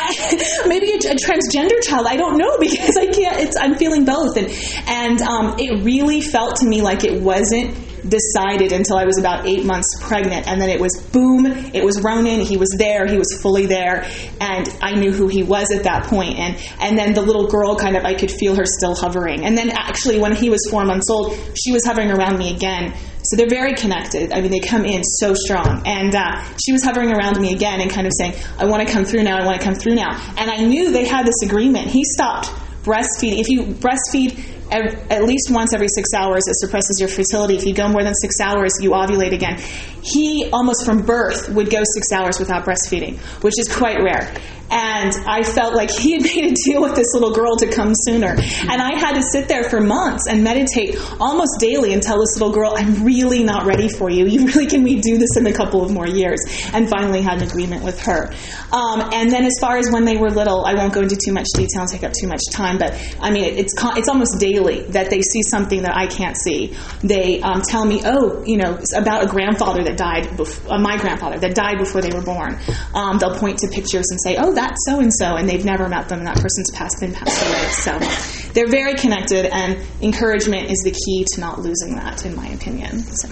I, maybe a, a transgender child. I don't know, because I can't, it's, I'm feeling both. And, and um, it really felt to me like it wasn't decided until I was about eight months pregnant. And then it was boom, it was Ronan, he was there, he was fully there, and I knew who he was at that point. And, and then the little girl, kind of, I could feel her still hovering. And then actually when he was four months old, she was hovering around me again. So they're very connected. I mean, they come in so strong. And uh, she was hovering around me again and kind of saying, I want to come through now, I want to come through now. And I knew they had this agreement. He stopped breastfeeding. If you breastfeed at least once every six hours, it suppresses your fertility. If you go more than six hours, you ovulate again. He, almost from birth, would go six hours without breastfeeding, which is quite rare. And I felt like he had made a deal with this little girl to come sooner. And I had to sit there for months and meditate almost daily and tell this little girl, I'm really not ready for you. You really can we do this in a couple of more years? And finally had an agreement with her. Um, and then as far as when they were little, I won't go into too much detail and take up too much time, but I mean, it, it's it's almost daily that they see something that I can't see. They um, tell me, oh, you know, about a grandfather that died, before, uh, my grandfather, that died before they were born. Um, they'll point to pictures and say, oh, that's so-and-so, and they've never met them, and that person's passed, been passed away. So they're very connected, and encouragement is the key to not losing that, in my opinion. So.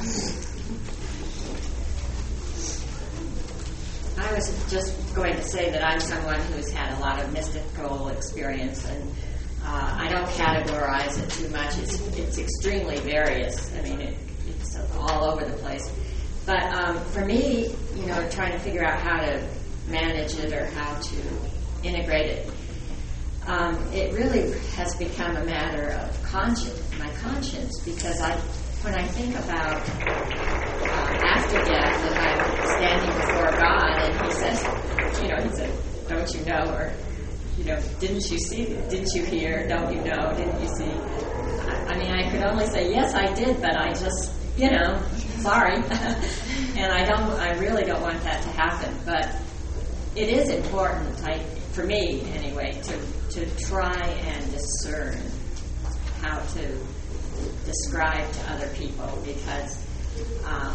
I was just going to say that I'm someone who's had a lot of mystical experience, and uh, I don't categorize it too much. It's, it's extremely various. I mean, it, it's all over the place. But um, for me, you know, trying to figure out how to manage it or how to integrate it, um, it really has become a matter of conscience, my conscience, because I, when I think about uh, after death, and I'm standing before God, and He says, you know, He said, "Don't you know?" or, you know, "Didn't you see? Didn't you hear? Don't you know? Didn't you see?" I, I mean, I could only say, "Yes, I did," but I just, you know, sorry, and I don't, I really don't want that to happen, but it is important, I, for me anyway, to, to try and discern how to describe to other people, because, um,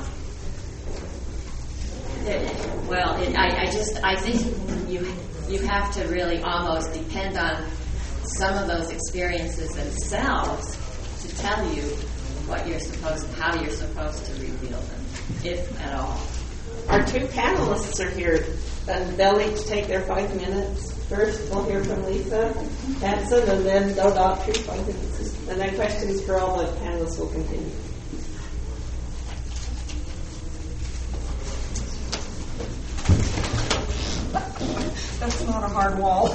it, well, it, I, I just, I think you you have to really almost depend on some of those experiences themselves to tell you what you're supposed, how you're supposed to reveal them, if at all. Our two panelists are here, and they'll each take their five minutes. First, we'll hear from Lisa Hanson, and then no doctor, five minutes. And then questions for all the panelists will continue. That's not a hard wall.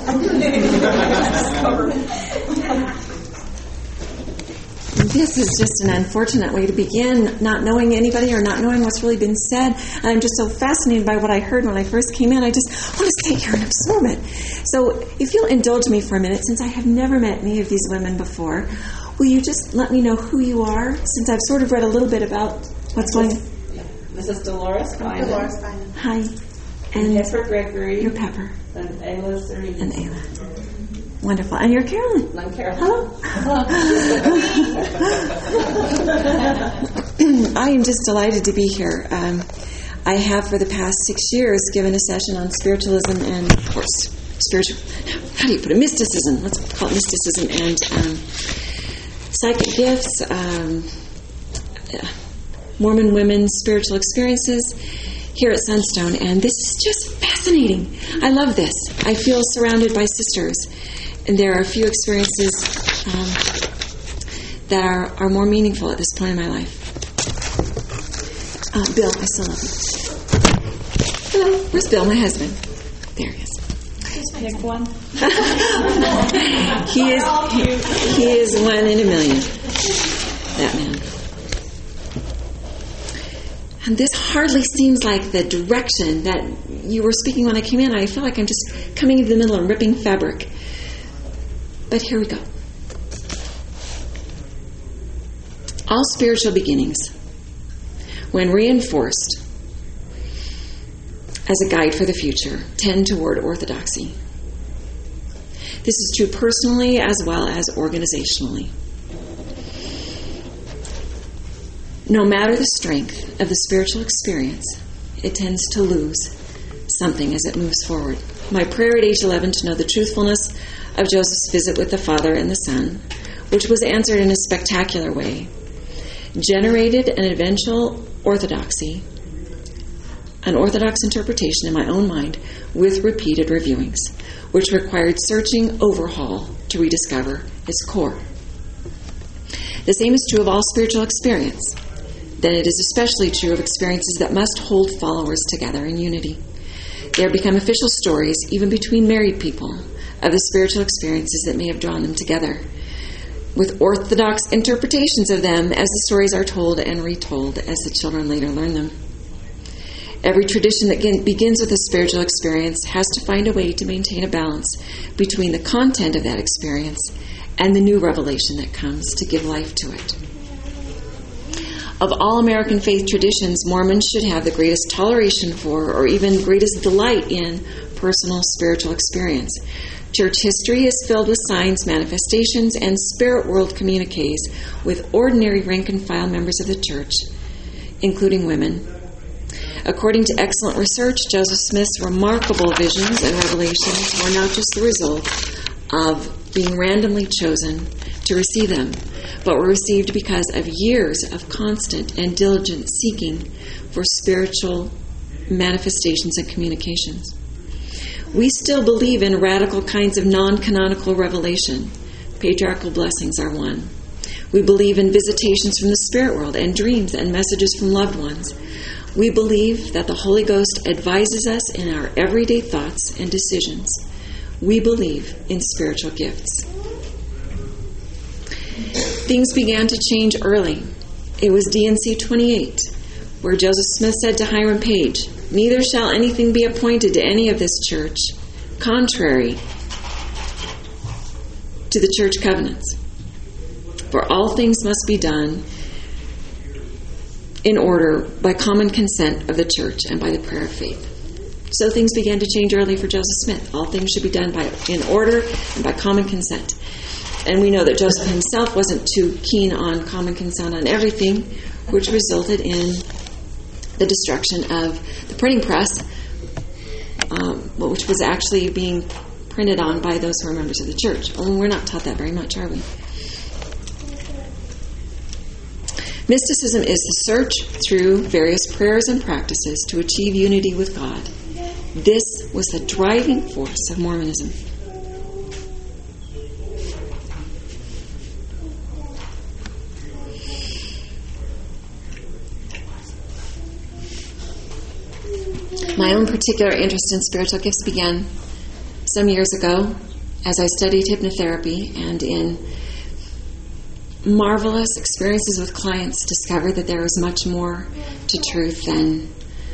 This is just an unfortunate way to begin, not knowing anybody or not knowing what's really been said. I'm just so fascinated by what I heard when I first came in. I just want to sit here and absorb it. So if you'll indulge me for a minute, since I have never met any of these women before, will you just let me know who you are, since I've sort of read a little bit about what's going on? This is Dolores Bynum. Dolores Bynum. Hi. And Pepper Gregory. You're Pepper. And Ayla Serene. And Ayla. Wonderful. And you're Carolyn. I'm Carolyn. Hello. I am just delighted to be here. Um, I have for the past six years given a session on spiritualism and, of course, spiritual, how do you put it, mysticism, let's call it mysticism, and um, psychic gifts, um, Mormon women's spiritual experiences here at Sunstone, and this is just fascinating. I love this. I feel surrounded by sisters, and there are a few experiences um, that are, are more meaningful at this point in my life. Uh, Bill, I still love you. Hello, where's Bill, my husband? There he is. Just pick one. he is he, he is one in a million. That man. And this hardly seems like the direction that you were speaking when I came in. I feel like I'm just coming into the middle and ripping fabric. But here we go. All spiritual beginnings, when reinforced as a guide for the future, tend toward orthodoxy. This is true personally as well as organizationally. No matter the strength of the spiritual experience, it tends to lose something as it moves forward. My prayer at age eleven to know the truthfulness of Joseph's visit with the Father and the Son, which was answered in a spectacular way, generated an eventual orthodoxy, an orthodox interpretation in my own mind with repeated reviewings, which required searching overhaul to rediscover its core. The same is true of all spiritual experience. Then it is especially true of experiences that must hold followers together in unity. They have become official stories, even between married people, of the spiritual experiences that may have drawn them together, with orthodox interpretations of them as the stories are told and retold as the children later learn them. Every tradition that begins with a spiritual experience has to find a way to maintain a balance between the content of that experience and the new revelation that comes to give life to it. Of all American faith traditions, Mormons should have the greatest toleration for, or even greatest delight in, personal spiritual experience. Church history is filled with signs, manifestations, and spirit world communiques with ordinary rank-and-file members of the church, including women. According to excellent research, Joseph Smith's remarkable visions and revelations were not just the result of being randomly chosen to receive them, but were received because of years of constant and diligent seeking for spiritual manifestations and communications. We still believe in radical kinds of non-canonical revelation. Patriarchal blessings are one. We believe in visitations from the spirit world and dreams and messages from loved ones. We believe that the Holy Ghost advises us in our everyday thoughts and decisions. We believe in spiritual gifts. Things began to change early. It was D and C twenty-eight, where Joseph Smith said to Hiram Page, "Neither shall anything be appointed to any of this church, contrary to the church covenants. For all things must be done in order by common consent of the church and by the prayer of faith." So things began to change early for Joseph Smith. All things should be done by in order and by common consent. And we know that Joseph himself wasn't too keen on common consent on everything, which resulted in the destruction of the printing press, um, which was actually being printed on by those who are members of the church. Well, we're not taught that very much, are we? Mysticism is the search through various prayers and practices to achieve unity with God. This was the driving force of Mormonism. My own particular interest in spiritual gifts began some years ago as I studied hypnotherapy, and in marvelous experiences with clients discovered that there was much more to truth than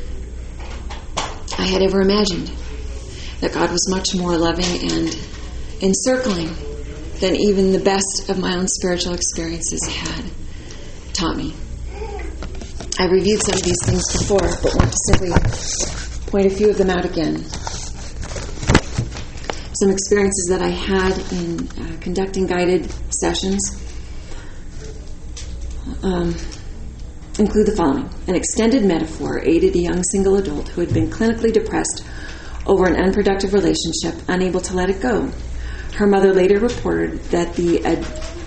I had ever imagined. That God was much more loving and encircling than even the best of my own spiritual experiences had taught me. I reviewed some of these things before, but want to simply point a few of them out again. Some experiences that I had in uh, conducting guided sessions um, include the following. An extended metaphor aided a young single adult who had been clinically depressed over an unproductive relationship, unable to let it go. Her mother later reported that the ad-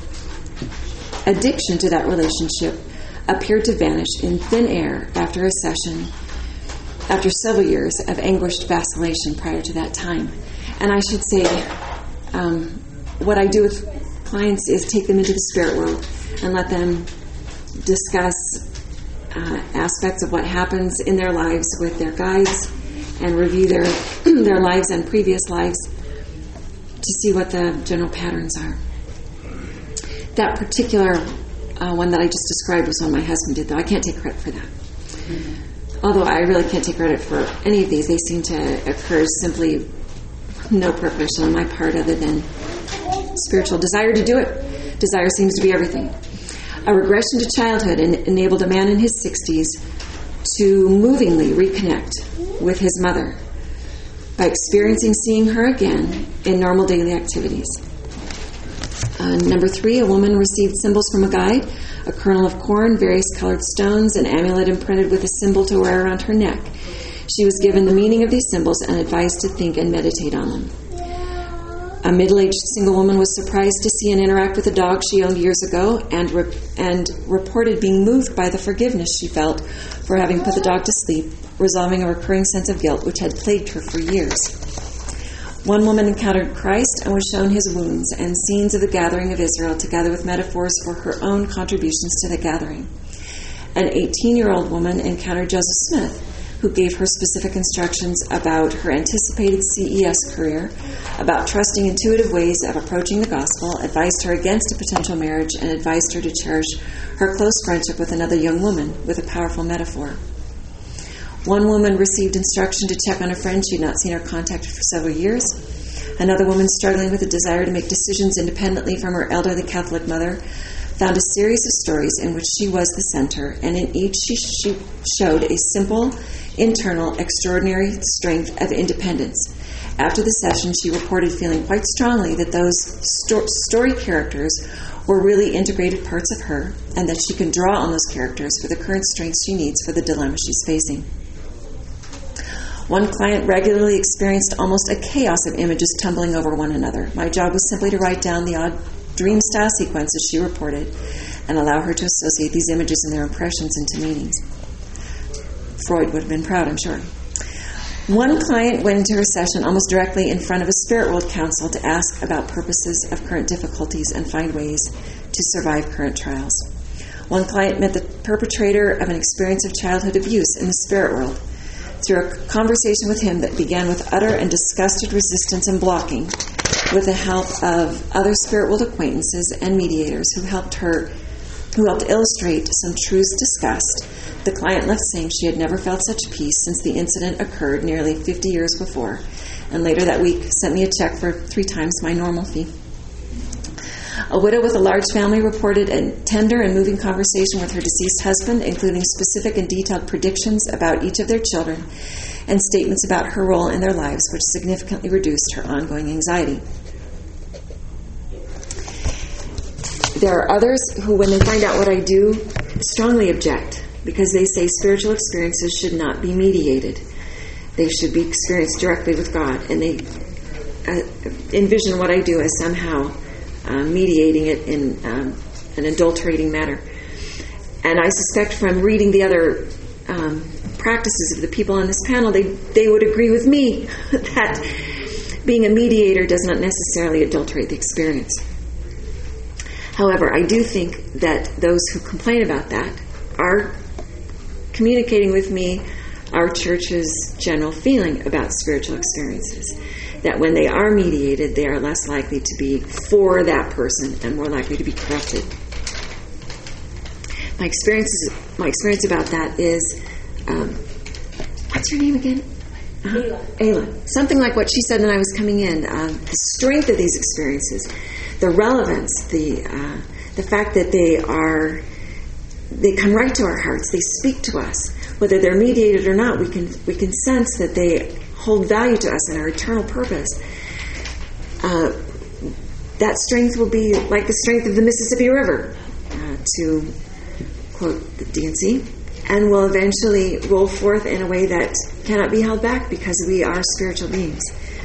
addiction to that relationship appeared to vanish in thin air after a session, after several years of anguished vacillation prior to that time. And I should say, um, what I do with clients is take them into the spirit world and let them discuss uh, aspects of what happens in their lives with their guides and review their their lives and previous lives to see what the general patterns are. That particular uh, one that I just described was one my husband did, though I can't take credit for that. Although I really can't take credit for any of these. They seem to occur simply no preparation on my part other than spiritual desire to do it. Desire seems to be everything. A regression to childhood en- enabled a man in his sixties to movingly reconnect with his mother by experiencing seeing her again in normal daily activities. Uh, number three, a woman received symbols from a guide, a kernel of corn, various colored stones, an amulet imprinted with a symbol to wear around her neck. She was given the meaning of these symbols and advised to think and meditate on them. A middle-aged single woman was surprised to see and interact with a dog she owned years ago and re- and reported being moved by the forgiveness she felt for having put the dog to sleep, resolving a recurring sense of guilt which had plagued her for years. One woman encountered Christ and was shown his wounds and scenes of the gathering of Israel, together with metaphors for her own contributions to the gathering. An eighteen-year-old woman encountered Joseph Smith, who gave her specific instructions about her anticipated C E S career, about trusting intuitive ways of approaching the gospel, advised her against a potential marriage, and advised her to cherish her close friendship with another young woman with a powerful metaphor. One woman received instruction to check on a friend she had not seen or contacted for several years. Another woman, struggling with a desire to make decisions independently from her elderly Catholic mother, found a series of stories in which she was the center, and in each she, she showed a simple, internal, extraordinary strength of independence. After the session, she reported feeling quite strongly that those sto- story characters were really integrated parts of her, and that she can draw on those characters for the current strengths she needs for the dilemma she's facing. One client regularly experienced almost a chaos of images tumbling over one another. My job was simply to write down the odd dream-style sequences she reported and allow her to associate these images and their impressions into meanings. Freud would have been proud, I'm sure. One client went into her session almost directly in front of a spirit world council to ask about purposes of current difficulties and find ways to survive current trials. One client met the perpetrator of an experience of childhood abuse in the spirit world. Through a conversation with him that began with utter and disgusted resistance and blocking, with the help of other spirit world acquaintances and mediators who helped her, who helped illustrate some truths discussed, the client left saying she had never felt such peace since the incident occurred nearly fifty years before, and later that week sent me a check for three times my normal fee. A widow with a large family reported a tender and moving conversation with her deceased husband, including specific and detailed predictions about each of their children and statements about her role in their lives, which significantly reduced her ongoing anxiety. There are others who, when they find out what I do, strongly object because they say spiritual experiences should not be mediated. They should be experienced directly with God, and they uh, envision what I do as somehow Uh, mediating it in um, an adulterating manner. And I suspect from reading the other um, practices of the people on this panel, they, they would agree with me that being a mediator does not necessarily adulterate the experience. However, I do think that those who complain about that are communicating with me our church's general feeling about spiritual experiences. That when they are mediated, they are less likely to be for that person and more likely to be corrupted. My experience, is, my experience about that is, um, what's her name again? Uh-huh. Ayla. Ayla. Something like what she said when I was coming in. Uh, the strength of these experiences, the relevance, the uh, the fact that they are, they come right to our hearts. They speak to us, whether they're mediated or not. We can we can sense that they hold value to us and our eternal purpose. Uh, that strength will be like the strength of the Mississippi River, uh, to quote the D and C. and will eventually roll forth in a way that cannot be held back because we are spiritual beings.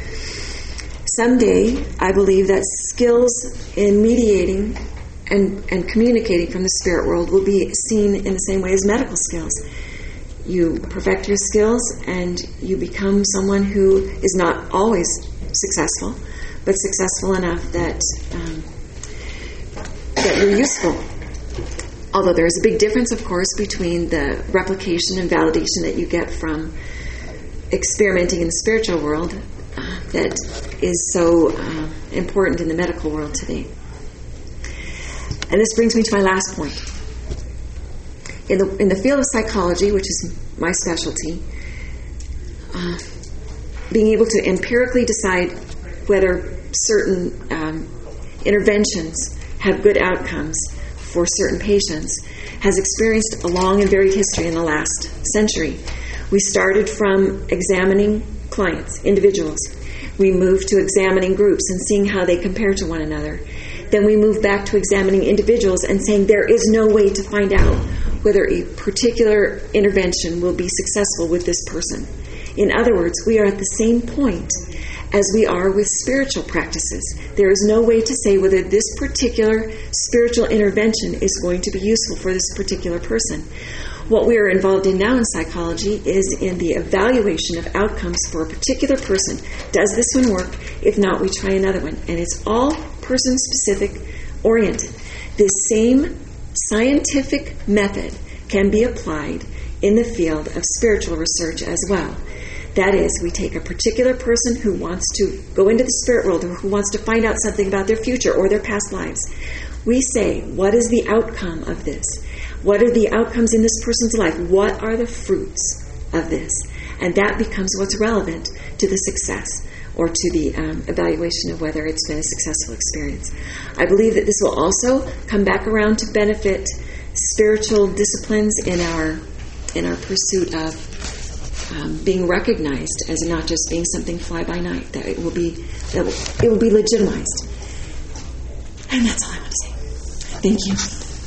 Someday, I believe that skills in mediating and, and communicating from the spirit world will be seen in the same way as medical skills. You perfect your skills and you become someone who is not always successful, but successful enough that um, that you're useful. Although there is a big difference, of course, between the replication and validation that you get from experimenting in the spiritual world uh, that is so uh, important in the medical world today. And this brings me to my last point. In the in the field of psychology, which is my specialty, uh, being able to empirically decide whether certain um, interventions have good outcomes for certain patients has experienced a long and varied history in the last century. We started from examining clients, individuals. We moved to examining groups and seeing how they compare to one another. Then we moved back to examining individuals and saying there is no way to find out whether a particular intervention will be successful with this person. In other words, we are at the same point as we are with spiritual practices. There is no way to say whether this particular spiritual intervention is going to be useful for this particular person. What we are involved in now in psychology is in the evaluation of outcomes for a particular person. Does this one work? If not, we try another one. And it's all person-specific oriented. This same scientific method can be applied in the field of spiritual research as well. That is, we take a particular person who wants to go into the spirit world or who wants to find out something about their future or their past lives. We say, what is the outcome of this? What are the outcomes in this person's life? What are the fruits of this? And that becomes what's relevant to the success or to the um, evaluation of whether it's been a successful experience. I believe that this will also come back around to benefit spiritual disciplines in our in our pursuit of Um, being recognized as not just being something fly by night, that it will be that will, it will be legitimized. And that's all I want to say. Thank you.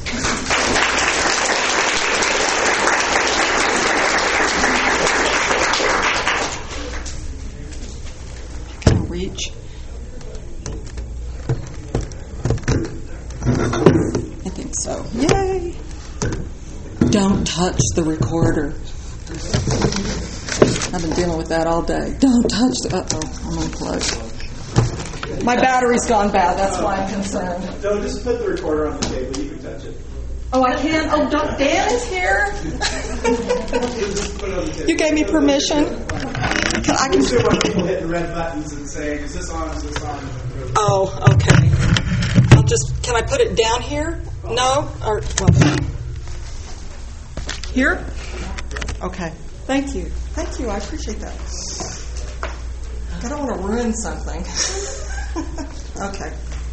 Can I reach? I think so. Yay! Don't touch the recorder. I've been dealing with that all day. Don't touch the... Uh-oh, I'm unplugged. My battery's gone bad. That's why I'm concerned. Don't just put the recorder on the table. You can touch it. Oh, I can? Oh, don't, Dan is here? You gave me permission? Can, I can... see why people hitting red buttons and saying, is this on, is this on? Oh, okay. I'll just... Can I put it down here? No? Or... Well, here? Okay. Thank you. Thank you. I appreciate that. I don't want to ruin something. Okay.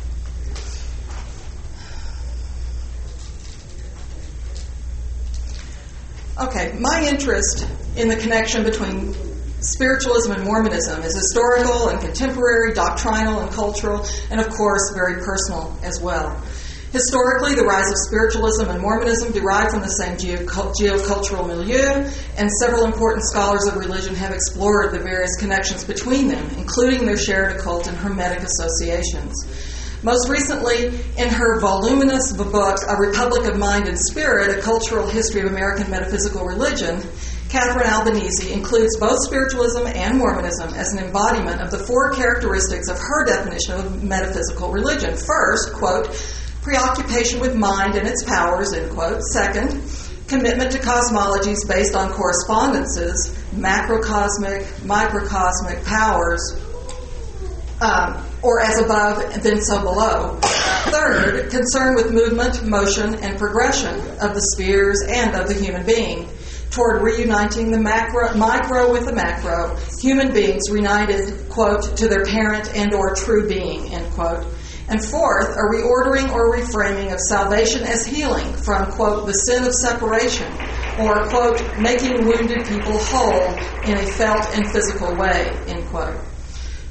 Okay. My interest in the connection between spiritualism and Mormonism is historical and contemporary, doctrinal and cultural, and of course very personal as well. Historically, the rise of spiritualism and Mormonism derive from the same geocultural milieu, and several important scholars of religion have explored the various connections between them, including their shared occult and hermetic associations. Most recently, in her voluminous book, A Republic of Mind and Spirit, A Cultural History of American Metaphysical Religion, Catherine Albanese includes both spiritualism and Mormonism as an embodiment of the four characteristics of her definition of metaphysical religion. First, quote, preoccupation with mind and its powers, end quote. Second, commitment to cosmologies based on correspondences, macrocosmic, microcosmic powers, um, or as above, then so below. Third, concern with movement, motion, and progression of the spheres and of the human being toward reuniting the macro, micro with the macro, human beings reunited, quote, to their parent and or true being, end quote. And fourth, a reordering or reframing of salvation as healing from, quote, the sin of separation, or, quote, making wounded people whole in a felt and physical way, end quote.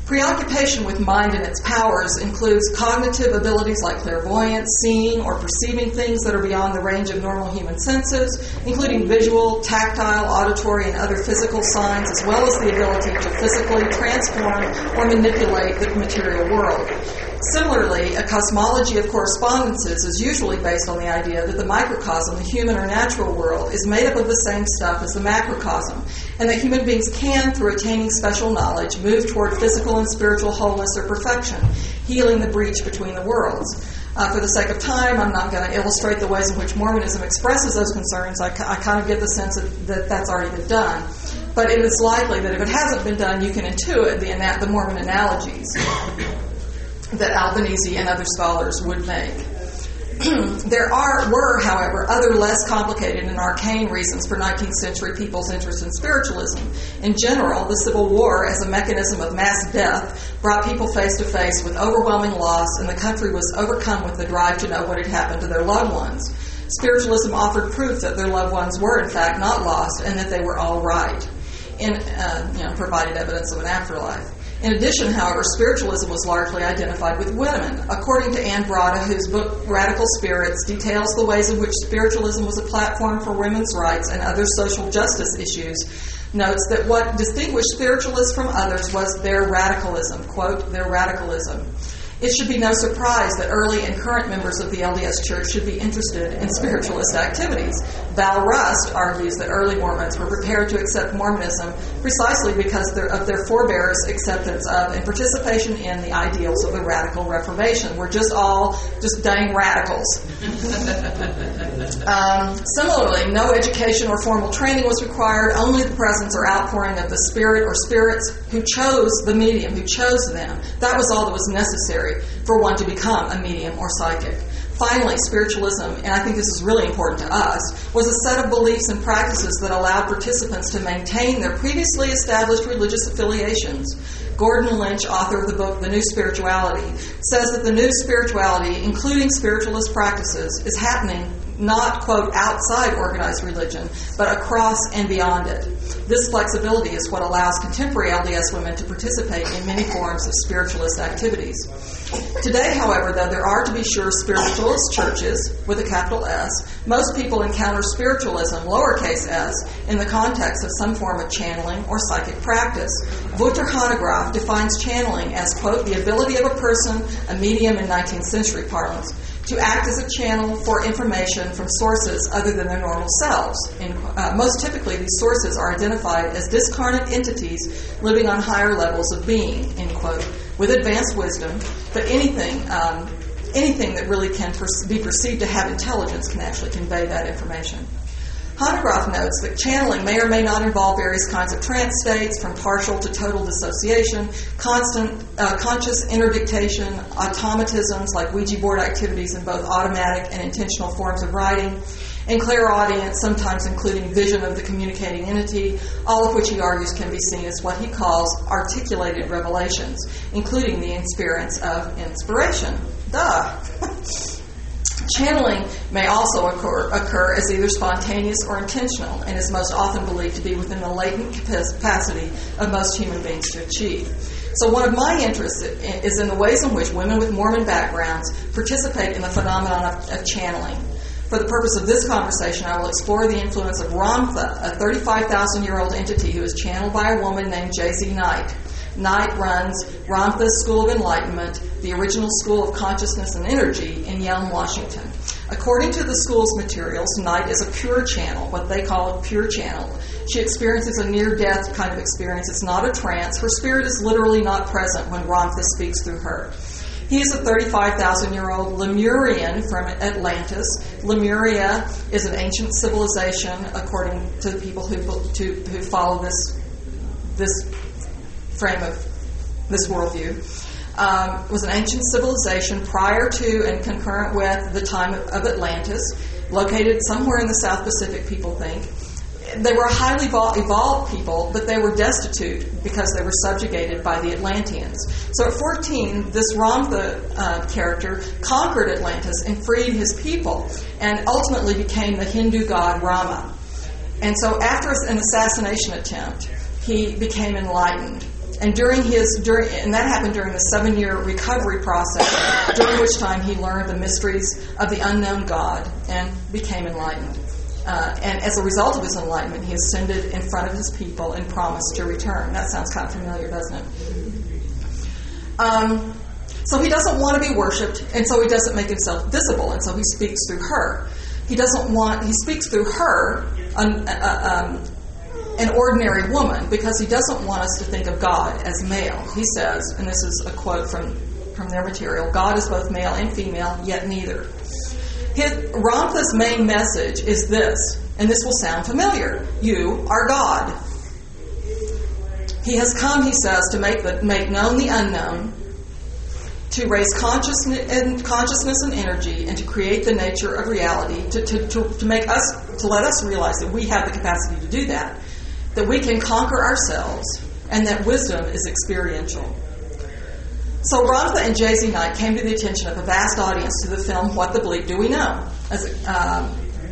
Preoccupation with mind and its powers includes cognitive abilities like clairvoyance, seeing or perceiving things that are beyond the range of normal human senses, including visual, tactile, auditory, and other physical signs, as well as the ability to physically transform or manipulate the material world. Similarly, a cosmology of correspondences is usually based on the idea that the microcosm, the human or natural world, is made up of the same stuff as the macrocosm, and that human beings can, through attaining special knowledge, move toward physical and spiritual wholeness or perfection, healing the breach between the worlds. Uh, for the sake of time, I'm not going to illustrate the ways in which Mormonism expresses those concerns. I, I kind of get the sense that, that that's already been done. But it is likely that if it hasn't been done, you can intuit the, the Mormon analogies that Albanese and other scholars would make. There are, were, however, other less complicated and arcane reasons for nineteenth century people's interest in spiritualism. In general, the Civil War, as a mechanism of mass death, brought people face to face with overwhelming loss, and the country was overcome with the drive to know what had happened to their loved ones. Spiritualism offered proof that their loved ones were, in fact, not lost, and that they were all right, and uh, you know, provided evidence of an afterlife. In addition, however, spiritualism was largely identified with women. According to Ann Brada, whose book Radical Spirits details the ways in which spiritualism was a platform for women's rights and other social justice issues, notes that what distinguished spiritualists from others was their radicalism, quote, their radicalism. It should be no surprise that early and current members of the L D S Church should be interested in spiritualist activities. Val Rust argues that early Mormons were prepared to accept Mormonism precisely because of their forebears' acceptance of and participation in the ideals of the radical Reformation. We're just all just dang radicals. um, similarly, no education or formal training was required, only the presence or outpouring of the spirit or spirits who chose the medium, who chose them. That was all that was necessary for one to become a medium or psychic. Finally, spiritualism, and I think this is really important to us, was a set of beliefs and practices that allowed participants to maintain their previously established religious affiliations. Gordon Lynch, author of the book The New Spirituality, says that the new spirituality, including spiritualist practices, is happening not, quote, outside organized religion, but across and beyond it. This flexibility is what allows contemporary L D S women to participate in many forms of spiritualist activities. Today, however, though there are, to be sure, spiritualist churches, with a capital S, most people encounter spiritualism, lowercase s, in the context of some form of channeling or psychic practice. Wouter Hanegraaff defines channeling as, quote, the ability of a person, a medium in nineteenth century parlance, to act as a channel for information from sources other than their normal selves. In, uh, most typically, these sources are identified as discarnate entities living on higher levels of being, end quote, with advanced wisdom, but anything um, anything that really can per- be perceived to have intelligence can actually convey that information. Hanegraaff notes that channeling may or may not involve various kinds of trance states, from partial to total dissociation, constant uh, conscious interdictation, automatisms like Ouija board activities in both automatic and intentional forms of writing, and clairaudience, sometimes including vision of the communicating entity, all of which he argues can be seen as what he calls articulated revelations, including the experience of inspiration. Duh! Channeling may also occur, occur as either spontaneous or intentional, and is most often believed to be within the latent capacity of most human beings to achieve. So one of my interests is in the ways in which women with Mormon backgrounds participate in the phenomenon of, of channeling. For the purpose of this conversation, I will explore the influence of Ramtha, a thirty-five thousand year old entity who is channeled by a woman named J Z Knight. Knight runs Ramtha's School of Enlightenment, the original school of consciousness and energy in Yelm, Washington. According to the school's materials, Knight is a pure channel, what they call a pure channel. She experiences a near-death kind of experience. It's not a trance. Her spirit is literally not present when Ramtha speaks through her. He is a thirty-five thousand year old Lemurian from Atlantis. Lemuria is an ancient civilization, according to the people who to, who follow this this frame of this worldview. Um, it was an ancient civilization prior to and concurrent with the time of Atlantis, located somewhere in the South Pacific, people think. They were a highly evolved people, but they were destitute because they were subjugated by the Atlanteans. So at fourteen, this Ramtha uh, character conquered Atlantis and freed his people, and ultimately became the Hindu god Rama. And so after an assassination attempt, he became enlightened. And during his, during, and that happened during the seven-year recovery process, during which time he learned the mysteries of the unknown God and became enlightened. Uh, and as a result of his enlightenment, he ascended in front of his people and promised to return. That sounds kind of familiar, doesn't it? Um, so he doesn't want to be worshipped, and so he doesn't make himself visible, and so he speaks through her. He doesn't want, he speaks through her, an, uh, um, an ordinary woman, because he doesn't want us to think of God as male. He says, and this is a quote from, from their material, God is both male and female, yet neither. His, Ramtha's main message is this, and this will sound familiar. You are God. He has come, he says, to make the make known the unknown, to raise consciousness and consciousness and energy, and to create the nature of reality, to, to, to, to make us to let us realize that we have the capacity to do that, that we can conquer ourselves, and that wisdom is experiential. So Ramtha and J Z Knight came to the attention of a vast audience to the film What the Bleep Do We Know? As a, um,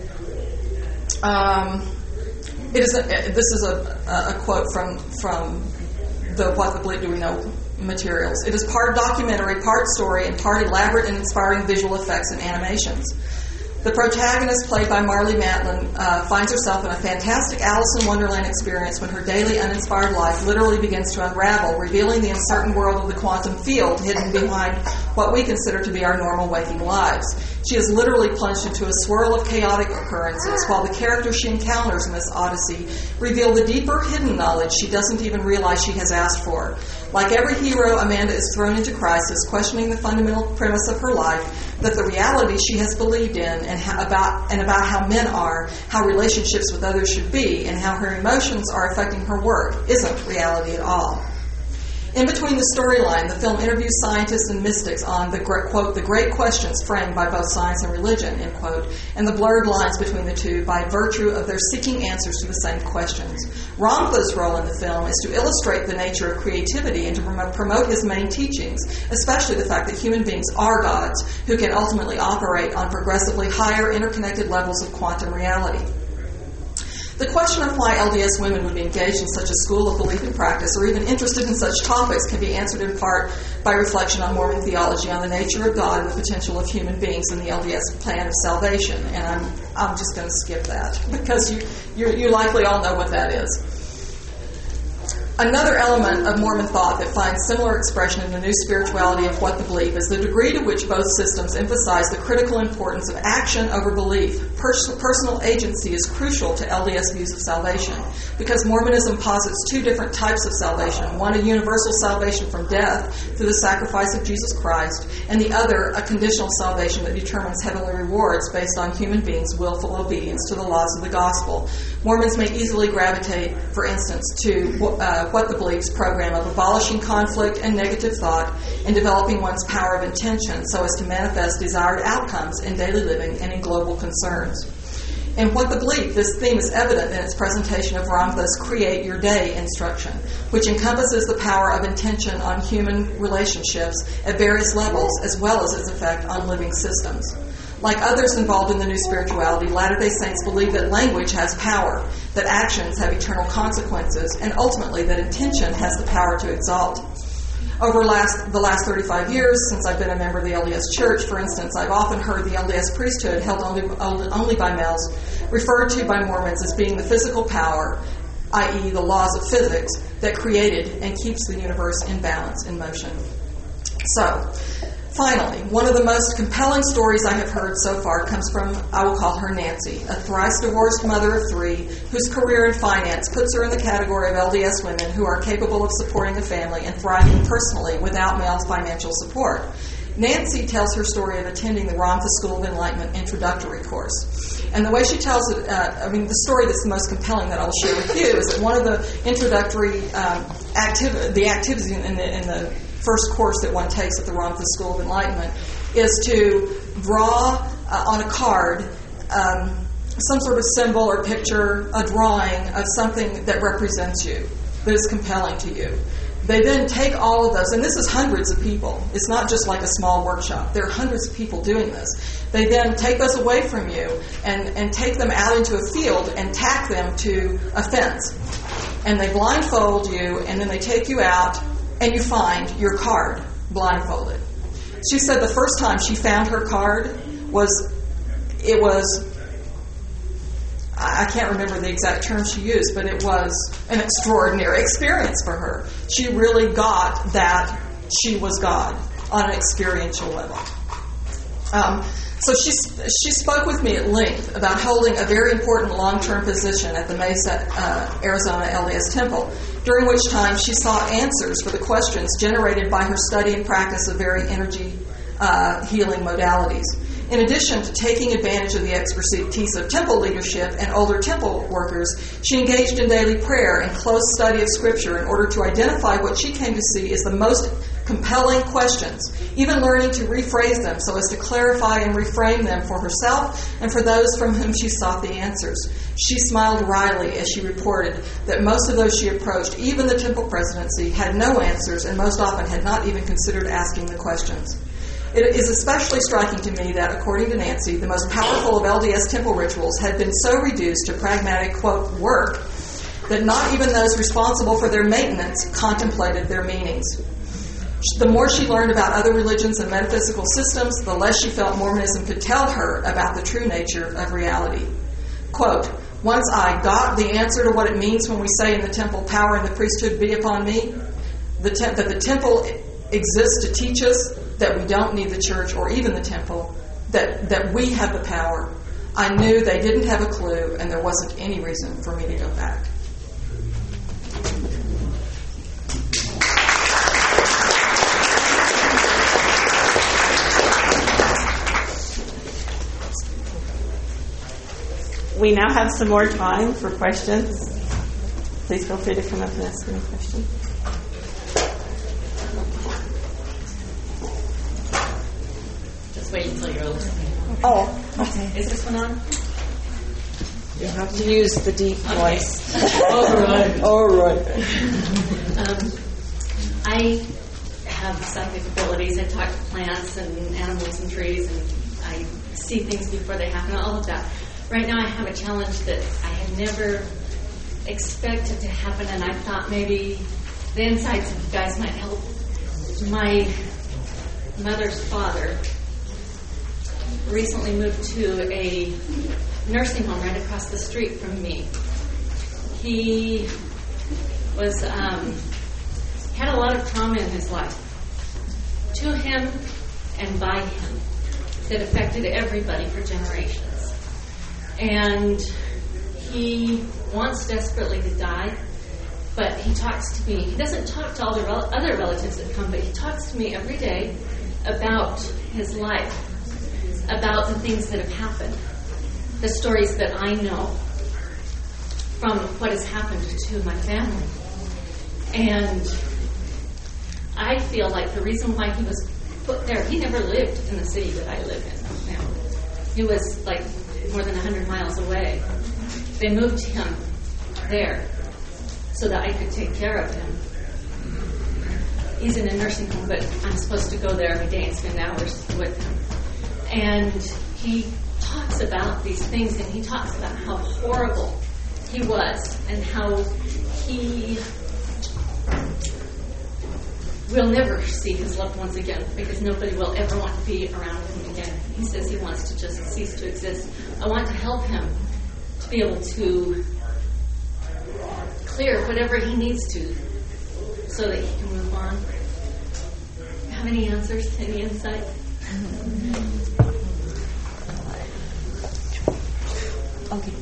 um, it is a, this is a, a quote from from the What the Bleep Do We Know materials. It is part documentary, part story, and part elaborate and inspiring visual effects and animations. The protagonist, played by Marlee Matlin, uh, finds herself in a fantastic Alice in Wonderland experience when her daily uninspired life literally begins to unravel, revealing the uncertain world of the quantum field hidden behind what we consider to be our normal waking lives. She is literally plunged into a swirl of chaotic occurrences, while the characters she encounters in this odyssey reveal the deeper hidden knowledge she doesn't even realize she has asked for. Like every hero, Amanda is thrown into crisis, questioning the fundamental premise of her life, that the reality she has believed in and how, about and about how men are, how relationships with others should be, and how her emotions are affecting her work isn't reality at all. In between the storyline, the film interviews scientists and mystics on the, quote, the great questions framed by both science and religion, end quote, and the blurred lines between the two by virtue of their seeking answers to the same questions. Ramtha's role in the film is to illustrate the nature of creativity and to promote his main teachings, especially the fact that human beings are gods who can ultimately operate on progressively higher interconnected levels of quantum reality. The question of why L D S women would be engaged in such a school of belief and practice, or even interested in such topics, can be answered in part by reflection on Mormon theology on the nature of God and the potential of human beings in the L D S plan of salvation. And I'm I'm just going to skip that because you you you likely all know what that is. Another element of Mormon thought that finds similar expression in the new spirituality of What the Bleep is the degree to which both systems emphasize the critical importance of action over belief. Pers- personal agency is crucial to L D S views of salvation because Mormonism posits two different types of salvation, one a universal salvation from death through the sacrifice of Jesus Christ, and the other a conditional salvation that determines heavenly rewards based on human beings' willful obedience to the laws of the gospel. Mormons may easily gravitate, for instance, to uh, What the Bleep's program of abolishing conflict and negative thought and developing one's power of intention so as to manifest desired outcomes in daily living and in global concerns. In What the Bleep, this theme is evident in its presentation of Ramtha's Create Your Day instruction, which encompasses the power of intention on human relationships at various levels as well as its effect on living systems. Like others involved in the new spirituality, Latter-day Saints believe that language has power, that actions have eternal consequences, and ultimately that intention has the power to exalt. Over last, the last thirty-five years, since I've been a member of the L D S Church, for instance, I've often heard the L D S priesthood, held only, only by males, referred to by Mormons as being the physical power, that is the laws of physics, that created and keeps the universe in balance, in motion. So, finally, one of the most compelling stories I have heard so far comes from, I will call her Nancy, a thrice-divorced mother of three whose career in finance puts her in the category of L D S women who are capable of supporting a family and thriving personally without male financial support. Nancy tells her story of attending the Ramtha School of Enlightenment introductory course. And the way she tells it, uh, I mean, the story that's the most compelling that I'll share with you is that one of the introductory um, activ- the activities in the, in the first course that one takes at the Ramtha School of Enlightenment is to draw uh, on a card um, some sort of symbol or picture, a drawing of something that represents you, that is compelling to you. They then take all of those, and this is hundreds of people. It's not just like a small workshop. There are hundreds of people doing this. They then take those away from you and, and take them out into a field and tack them to a fence. and they blindfold you, and then they take you out, and you find your card blindfolded. She said the first time she found her card was, it was, I can't remember the exact term she used, but it was an extraordinary experience for her. She really got that she was God on an experiential level. Um, so she she spoke with me at length about holding a very important long-term position at the Mesa, uh, Arizona L D S Temple, during which time she sought answers for the questions generated by her study and practice of very energy uh, healing modalities. In addition to taking advantage of the expertise of temple leadership and older temple workers, she engaged in daily prayer and close study of Scripture in order to identify what she came to see as the most compelling questions, even learning to rephrase them so as to clarify and reframe them for herself and for those from whom she sought the answers. She smiled wryly as she reported that most of those she approached, even the temple presidency, had no answers and most often had not even considered asking the questions. It is especially striking to me that, according to Nancy, the most powerful of L D S temple rituals had been so reduced to pragmatic, quote, work, that not even those responsible for their maintenance contemplated their meanings. The more she learned about other religions and metaphysical systems, the less she felt Mormonism could tell her about the true nature of reality. Quote, once I got the answer to what it means when we say in the temple, power and the priesthood be upon me, the te- that the temple exists to teach us that we don't need the church or even the temple, that, that we have the power, I knew they didn't have a clue and there wasn't any reason for me to go back. We now have some more time for questions. Please feel free to come up and ask me a question. Just wait until you're old. Oh, okay. Is this one on? You have to use the deep voice. Okay. All right. All right. Um, I have psychic abilities. I talk to plants and animals and trees, and I see things before they happen, all of that. Right now I have a challenge that I had never expected to happen, and I thought maybe the insights of you guys might help. My mother's father recently moved to a nursing home right across the street from me. He was um, had a lot of trauma in his life, to him and by him, that affected everybody for generations. And he wants desperately to die, but he talks to me. He doesn't talk to all the rel- other relatives that come, but he talks to me every day about his life, about the things that have happened, the stories that I know from what has happened to my family. And I feel like the reason why he was put there, he never lived in the city that I live in now. He was like more than one hundred miles away. They moved him there so that I could take care of him. He's in a nursing home, but I'm supposed to go there every day and spend hours with him. And he talks about these things, and he talks about how horrible he was and how he will never see his loved ones again because nobody will ever want to be around him again. He says he wants to just cease to exist. I want to help him to be able to clear whatever he needs to so that he can move on. Have any answers? Any insight? Okay.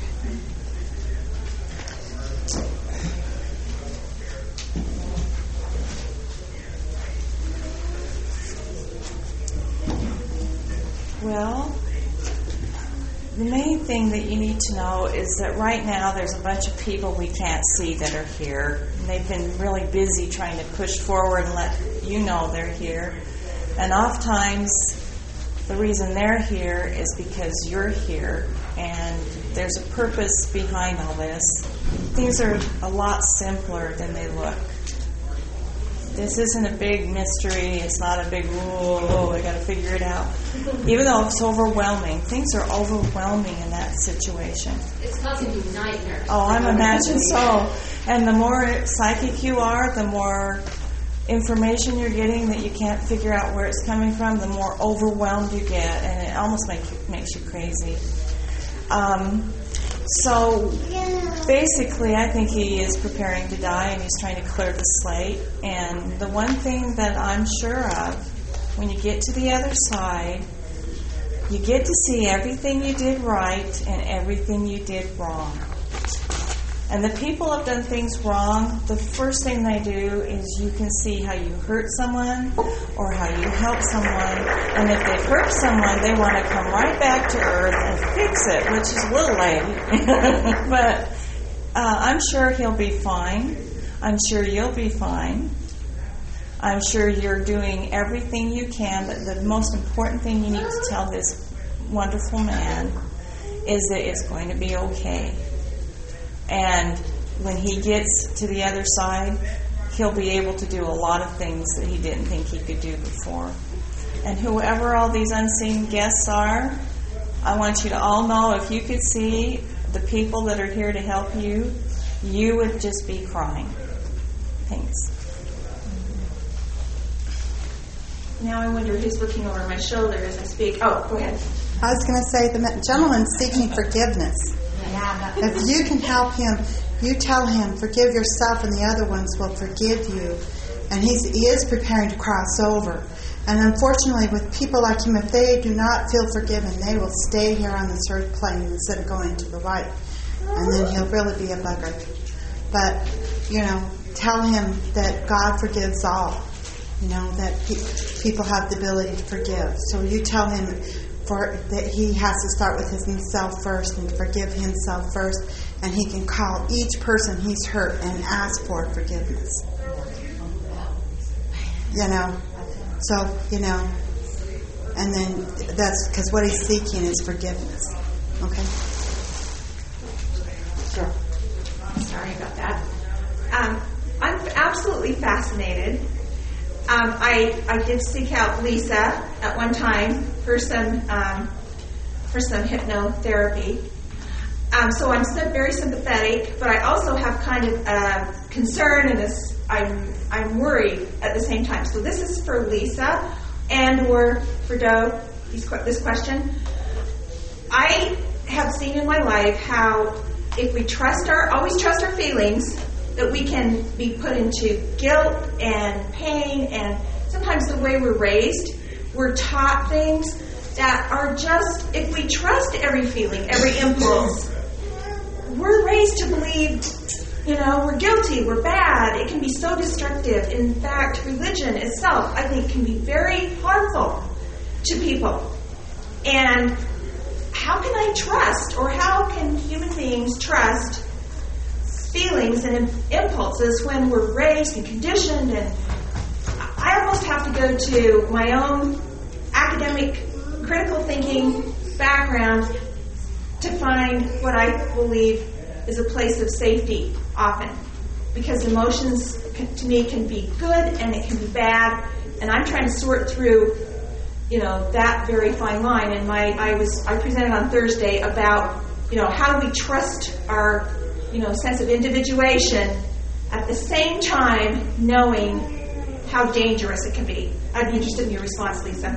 Well, the main thing that you need to know is that right now there's a bunch of people we can't see that are here. And they've been really busy trying to push forward and let you know they're here. And oftentimes the reason they're here is because you're here, and there's a purpose behind all this. Things are a lot simpler than they look. This isn't a big mystery. It's not a big, whoa, I got to figure it out. Even though it's overwhelming, things are overwhelming in that situation. It's causing you nightmares. Oh, I'm imagining so. And the more psychic you are, the more information you're getting that you can't figure out where it's coming from, the more overwhelmed you get, and it almost make you, makes you crazy. Um, so basically, I think he is preparing to die, and he's trying to clear the slate. And the one thing that I'm sure of, when you get to the other side, you get to see everything you did right and everything you did wrong. And the people have done things wrong, the first thing they do is you can see how you hurt someone or how you help someone. And if they've hurt someone, they want to come right back to earth and fix it, which is a little late. But uh, I'm sure he'll be fine. I'm sure you'll be fine. I'm sure you're doing everything you can. But the most important thing you need to tell this wonderful man is that it's going to be okay. And when he gets to the other side, he'll be able to do a lot of things that he didn't think he could do before. And whoever all these unseen guests are, I want you to all know if you could see the people that are here to help you, you would just be crying. Thanks. Now I wonder who's looking over my shoulder as I speak. Oh, go ahead. I was going to say the gentleman's seeking forgiveness. If you can help him, you tell him, forgive yourself and the other ones will forgive you. And he's, he is preparing to cross over. And unfortunately, with people like him, if they do not feel forgiven, they will stay here on this earth plane instead of going to the light. And then he'll really be a bugger. But, you know, tell him that God forgives all. You know, that pe- people have the ability to forgive. So you tell him for that he has to start with himself first and forgive himself first, and he can call each person he's hurt and ask for forgiveness. You know, so you know, and then that's because what he's seeking is forgiveness. Okay. Sure. Sorry about that. Um, I'm absolutely fascinated. Um, I I did seek out Lisa at one time for some um, for some hypnotherapy. Um, so I'm so very sympathetic, but I also have kind of a concern and a, I'm I'm worried at the same time. So this is for Lisa and or for Doe. This question. I have seen in my life how if we trust our always trust our feelings, that we can be put into guilt and pain, and sometimes the way we're raised, we're taught things that are just, if we trust every feeling, every impulse, we're raised to believe, you know, we're guilty, we're bad. It can be so destructive. In fact, religion itself, I think, can be very harmful to people. And how can I trust, or how can human beings trust feelings and impulses when we're raised and conditioned? And I almost have to go to my own academic critical thinking background to find what I believe is a place of safety often, because emotions can, to me can be good and it can be bad, and I'm trying to sort through, you know, that very fine line. And my I was I presented on Thursday about, you know, how do we trust our, you know, sense of individuation at the same time knowing how dangerous it can be. I'd be interested in your response, Lisa.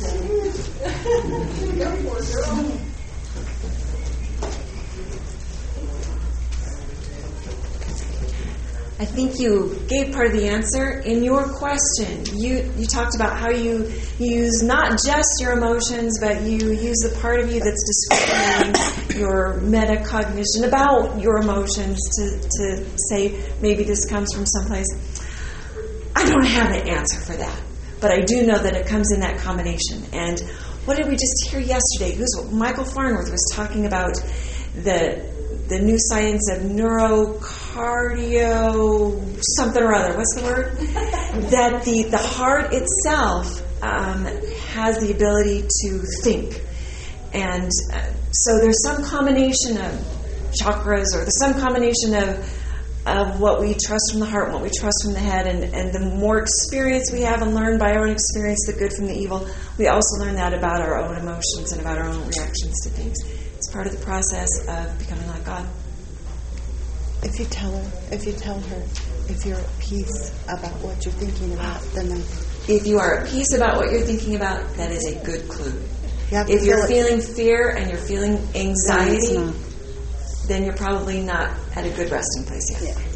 I think you gave part of the answer in your question. You you talked about how you use not just your emotions, but you use the part of you that's describing your metacognition about your emotions to, to say maybe this comes from someplace. I don't have an answer for that, but I do know that it comes in that combination. And what did we just hear yesterday? It was Michael Farnworth was talking about the the new science of neurocardio something or other. What's the word? That the, the heart itself um, has the ability to think. And uh, so there's some combination of chakras, or there's some combination of of what we trust from the heart and what we trust from the head. And, and the more experience we have and learn by our own experience the good from the evil, we also learn that about our own emotions and about our own reactions to things. It's part of the process of becoming like God. If you tell her, if you tell her, if you're at peace about what you're thinking about, then I, if you are at peace about what you're thinking about, that is a good clue. You have if to you're feel it. feeling fear and you're feeling anxiety, No, then you're probably not at a good resting place yet. Yeah.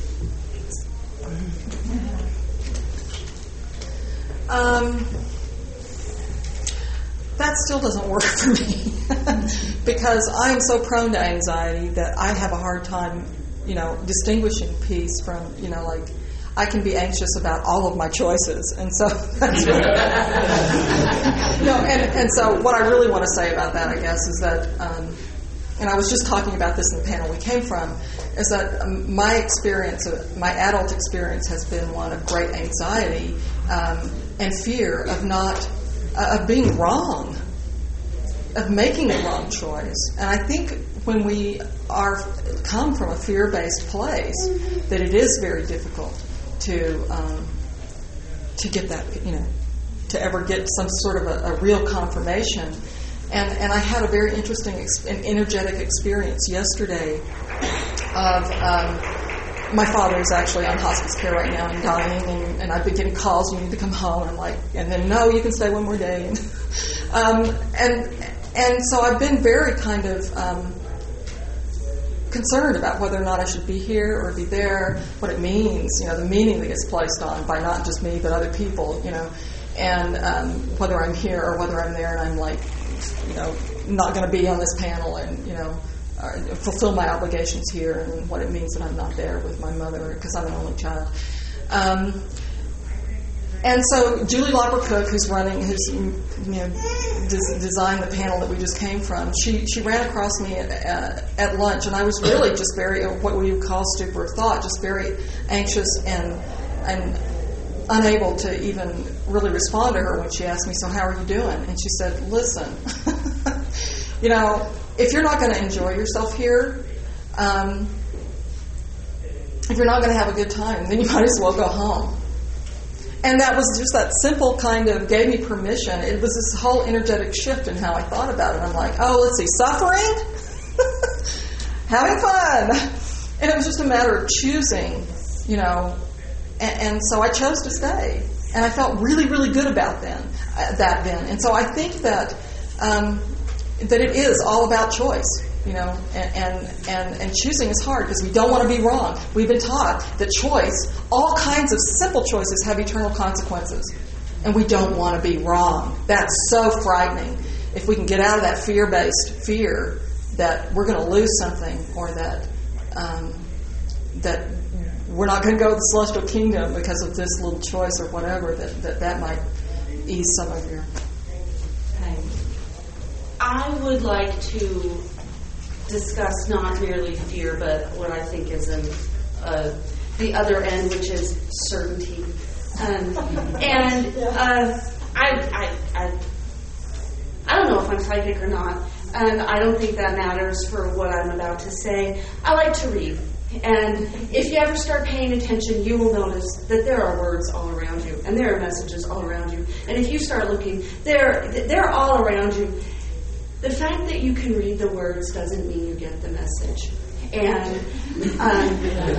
Um, that still doesn't work for me because I am so prone to anxiety that I have a hard time, you know, distinguishing peace from, you know, like I can be anxious about all of my choices, and so that's what, no, and and so what I really want to say about that, I guess, is that, um, and I was just talking about this in the panel we came from, is that um, my experience, uh, my adult experience, has been one of great anxiety um, and fear of not uh, of being wrong, of making a wrong choice, and I think when we are come from a fear-based place, that it is very difficult to um, to get that, you know, to ever get some sort of a, a real confirmation. And and I had a very interesting ex- and energetic experience yesterday of um, my father is actually on hospice care right now and dying, and, and I've been getting calls, you need to come home, and like, and then no, you can stay one more day, and um, and and so I've been very kind of um, concerned about whether or not I should be here or be there, what it means, you know, the meaning that gets placed on by not just me but other people, you know, and um, whether I'm here or whether I'm there and I'm like, you know, not going to be on this panel and, you know, uh, fulfill my obligations here, and what it means that I'm not there with my mother because I'm an only child. Um, and so Julie Loper-Cook, who's running, who's, you know, des- designed the panel that we just came from, she she ran across me at, uh, at lunch, and I was really just very, what we would call stupor of thought, just very anxious and and unable to even really respond to her when she asked me, so how are you doing? And she said, listen, you know, if you're not going to enjoy yourself here, um, if you're not going to have a good time, then you might as well go home. And that was just that simple kind of gave me permission. It was this whole energetic shift in how I thought about it. I'm like, oh, let's see, suffering? Having fun. And it was just a matter of choosing, you know, and, and so I chose to stay. And I felt really, really good about then, uh, that then. And so I think that um, that it is all about choice. You know, and, and, and, and choosing is hard because we don't want to be wrong. We've been taught that choice, all kinds of simple choices have eternal consequences. And we don't want to be wrong. That's so frightening. If we can get out of that fear-based fear that we're going to lose something, or that um, that we're not going to go to the celestial kingdom because of this little choice or whatever, that that, that might ease some of your pain. I would like to discuss not merely fear, but what I think is an, uh, the other end, which is certainty. Um, and uh, I, I, I, I don't know if I'm psychic or not, and I don't think that matters for what I'm about to say. I like to read, and if you ever start paying attention, you will notice that there are words all around you, and there are messages all around you. And if you start looking, they're they're all around you. The fact that you can read the words doesn't mean you get the message. And um,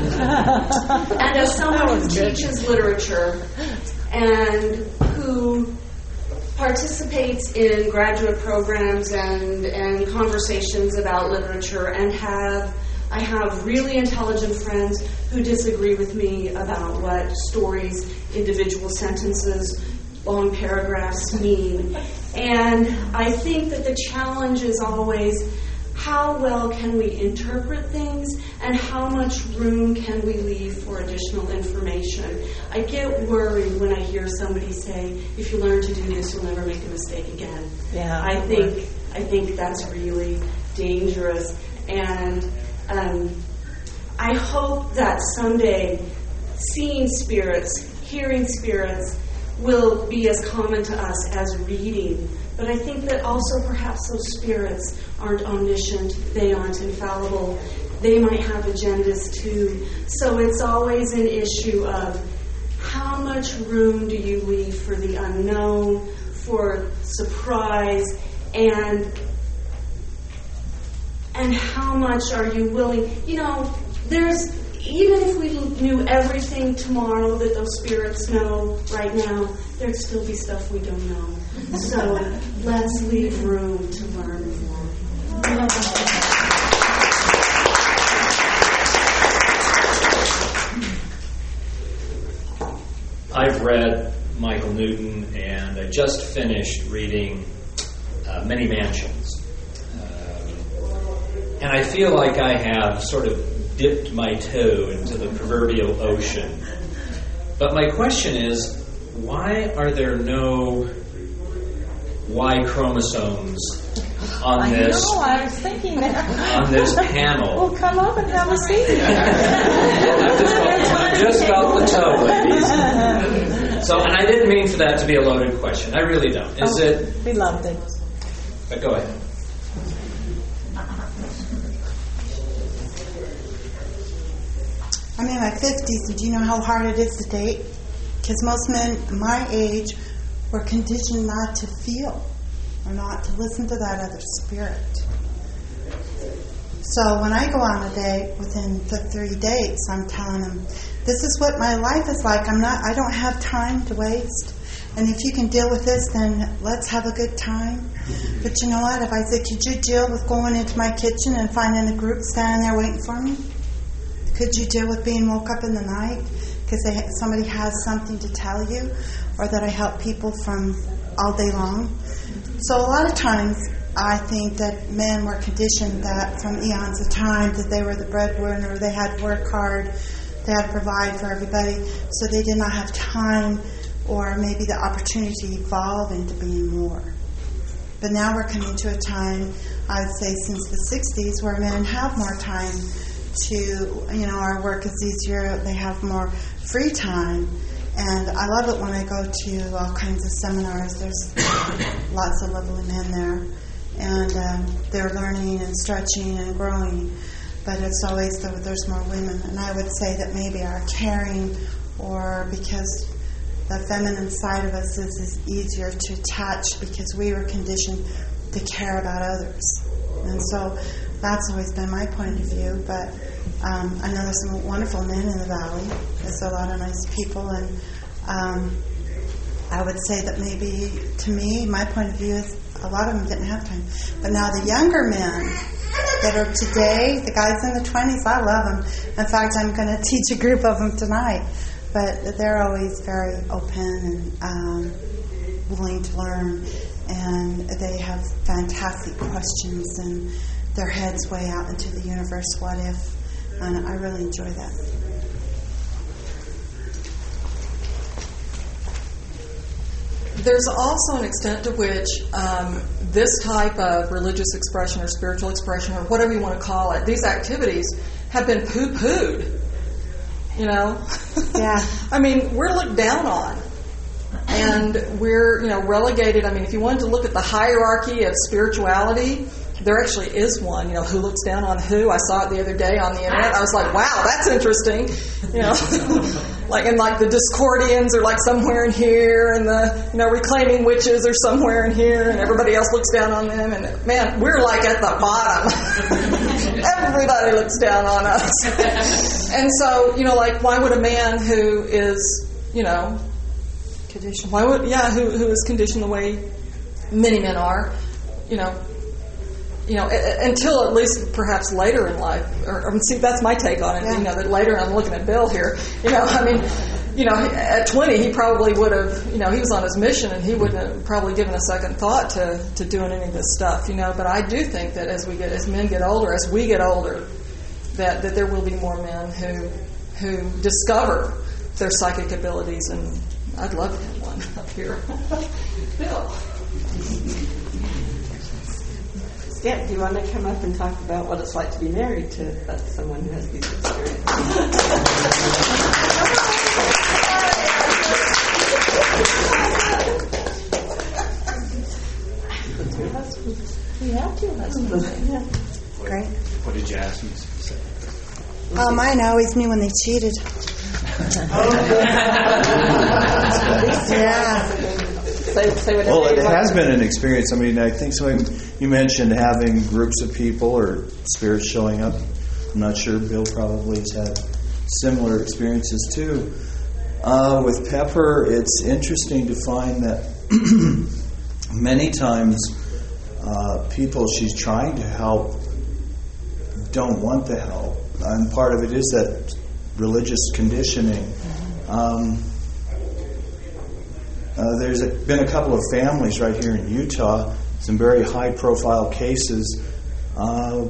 and as someone who teaches literature and who participates in graduate programs and, and conversations about literature, and have I have really intelligent friends who disagree with me about what stories, individual sentences, long paragraphs mean. And I think that the challenge is always, how well can we interpret things, and how much room can we leave for additional information? I get worried when I hear somebody say, if you learn to do this, you'll never make a mistake again. Yeah. I think I think that's really dangerous. And um, I hope that someday seeing spirits, hearing spirits, will be as common to us as reading. But I think that also perhaps those spirits aren't omniscient, they aren't infallible, they might have agendas too. So it's always an issue of how much room do you leave for the unknown, for surprise, and and how much are you willing, you know, there's even if we knew everything tomorrow that those spirits know right now, there'd still be stuff we don't know. So let's leave room to learn more. I've read Michael Newton, and I just finished reading uh, Many Mansions. Um, and I feel like I have sort of dipped my toe into the proverbial ocean. But my question is, why are there no Y chromosomes on this? I know, I was thinking that. On this panel. Well, come up and have a seat. I just felt, I just felt the toe, ladies. So, and I didn't mean for that to be a loaded question. I really don't. Is oh, it? We loved it. But go ahead. I'm in my fifties, and do you know how hard it is to date? Because most men my age were conditioned not to feel or not to listen to that other spirit. So when I go on a date, within the three dates, I'm telling them, this is what my life is like. I'm not, I don't have time to waste. And if you can deal with this, then let's have a good time. But you know what? If I said, could you deal with going into my kitchen and finding a group standing there waiting for me? Could you deal with being woke up in the night because somebody has something to tell you, or that I help people from all day long? So a lot of times I think that men were conditioned that from eons of time that they were the breadwinner, they had to work hard, they had to provide for everybody, so they did not have time or maybe the opportunity to evolve into being more. But now we're coming to a time, I would say since the sixties, where men have more time to, you know, our work is easier, they have more free time. And I love it when I go to all kinds of seminars. There's lots of lovely men there. And um, they're learning and stretching and growing. But it's always though there's more women. And I would say that maybe our caring, or because the feminine side of us is, is easier to attach because we were conditioned to care about others. And so that's always been my point of view. But um, I know there's some wonderful men in the valley. There's a lot of nice people, and um, I would say that maybe, to me, my point of view is a lot of them didn't have time. But now the younger men that are today, the guys in the twenties, I love them. In fact, I'm going to teach a group of them tonight. But they're always very open and um, willing to learn, and they have fantastic questions, and their heads way out into the universe, what if, and I really enjoy that. There's also an extent to which um, this type of religious expression or spiritual expression, or whatever you want to call it, these activities have been poo-pooed. You know? Yeah. I mean, we're looked down on. And we're, you know, relegated. I mean, if you wanted to look at the hierarchy of spirituality, there actually is one, you know, who looks down on who. I saw it the other day on the internet. I was like, wow, that's interesting. You know, like, and like the Discordians are like somewhere in here, and the, you know, reclaiming witches are somewhere in here, and everybody else looks down on them. And man, we're like at the bottom. Everybody looks down on us. And so, you know, like, why would a man who is, you know, conditioned, why would, yeah, who who is conditioned the way many men are, you know, You know, until at least perhaps later in life, or, or see, that's my take on it. Yeah. You know, that later, I'm looking at Bill here. You know, I mean, you know, at twenty, he probably would have, you know, he was on his mission, and he wouldn't have probably given a second thought to, to doing any of this stuff. You know, but I do think that as we get, as men get older, as we get older, that that there will be more men who who discover their psychic abilities, and I'd love to have one up here. Bill. Yeah, do you want to come up and talk about what it's like to be married to uh, someone who has these experiences? Two husbands. We have two husbands. Yeah. Great. What did you ask me to say? Oh, mine always knew when they cheated. Yeah. Say, say what well, it has been an experience. I mean, I think somebody, you mentioned having groups of people or spirits showing up. I'm not sure. Bill probably has had similar experiences too. Uh, with Pepper, it's interesting to find that many times uh, people she's trying to help don't want the help. And part of it is that religious conditioning. Um, uh, there's a, been a couple of families right here in Utah, some very high-profile cases. Uh,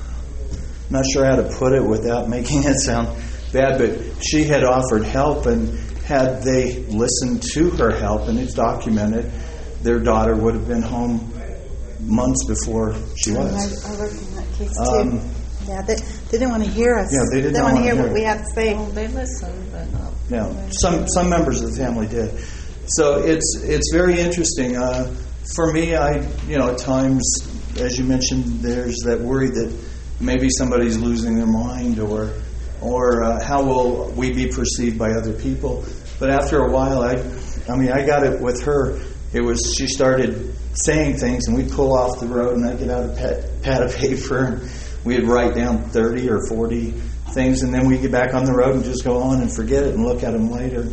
not sure how to put it without making it sound bad, but she had offered help, and had they listened to her help, and it's documented, their daughter would have been home months before she was. I, I worked in that case too. Um, yeah, they, they didn't want to hear us. Yeah, they didn't they want to want to hear hear what it. we had to say. Oh, they listened, but not. Yeah, some some members of the family did. So it's it's very interesting. Uh, for me, I you know at times, as you mentioned, there's that worry that maybe somebody's losing their mind, or or uh, how will we be perceived by other people. But after a while, I I mean, I got it with her. It was she started saying things, and we'd pull off the road, and I'd get out a pad, pad of paper, and we'd write down thirty or forty things, and then we'd get back on the road and just go on and forget it and look at them later.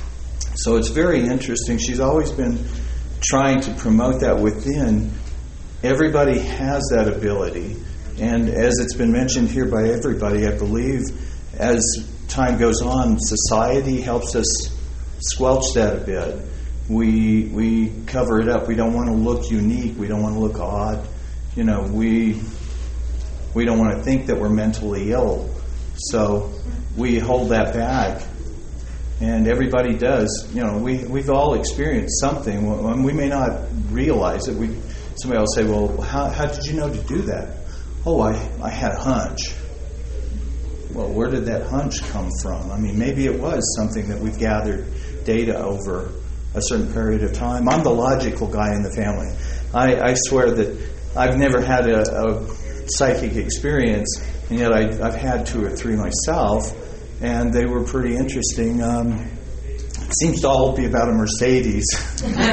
So it's very interesting. She's always been trying to promote that within. Everybody has that ability. And as it's been mentioned here by everybody, I believe as time goes on, society helps us squelch that a bit. We we cover it up. We don't want to look unique. We don't want to look odd. You know, we we don't want to think that we're mentally ill. So we hold that back. And everybody does. You know, we, we've all experienced something. When we may not realize it. We somebody will say, well, how, how did you know to do that? Oh, I, I had a hunch. Well, where did that hunch come from? I mean, maybe it was something that we've gathered data over a certain period of time. I'm the logical guy in the family. I, I swear that I've never had a, a psychic experience, and yet I, I've had two or three myself, and they were pretty interesting. Um, it seems to all be about a Mercedes. So maybe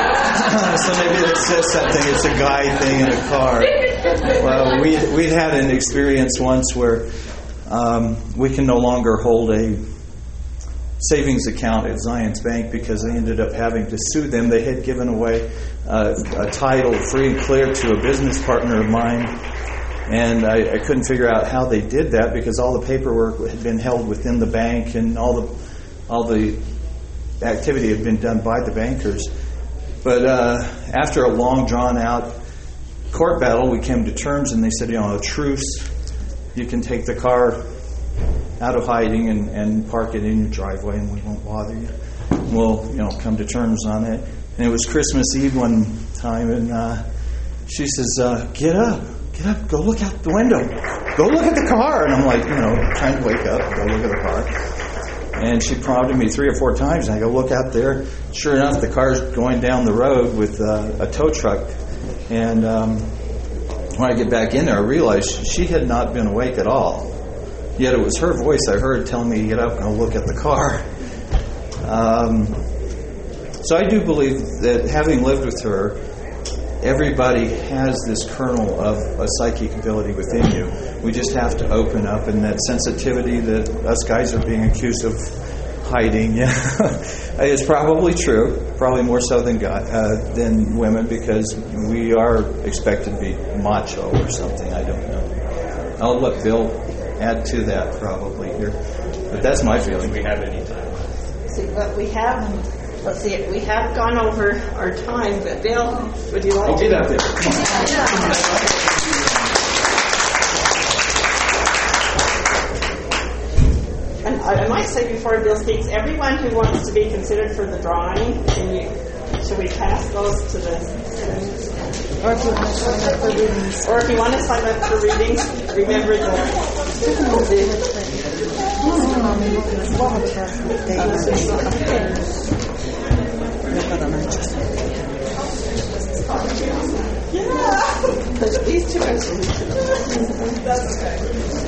it says something. It's a guy thing in a car. Well, we we had an experience once where um, we can no longer hold a savings account at Zions Bank because they ended up having to sue them. They had given away uh, a title free and clear to a business partner of mine, and I, I couldn't figure out how they did that because all the paperwork had been held within the bank and all the all the activity had been done by the bankers. But uh, after a long, drawn-out court battle, we came to terms, and they said, you know, a truce, you can take the car out of hiding and, and park it in your driveway, and we won't bother you. We'll, you know, come to terms on it. And it was Christmas Eve one time, and uh, she says, uh, get up, get up, go look out the window. Go look at the car. And I'm like, you know, trying to wake up, go look at the car. And she prompted me three or four times, and I go look out there. Sure enough, the car's going down the road with uh, a tow truck. And um, when I get back in there, I realized she had not been awake at all. Yet it was her voice I heard telling me to get up and go look at the car. Um, so I do believe that having lived with her, everybody has this kernel of a psychic ability within you. We just have to open up, and that sensitivity that us guys are being accused of hiding, yeah, is probably true. Probably more so than guy, uh, than women, because we are expected to be macho or something. I don't know. Oh, look, Bill, add to that probably here, but that's my feeling. We have any time. See, but we have. Let's see, we have gone over our time, but Bill, would you like I'll to? get out there. Come on. And I, I might say before Bill speaks, everyone who wants to be considered for the drawing, can you, should we pass those to the... Or if you want to sign up for readings. Or if you want to sign up for readings, remember Yeah, but these two are That's okay.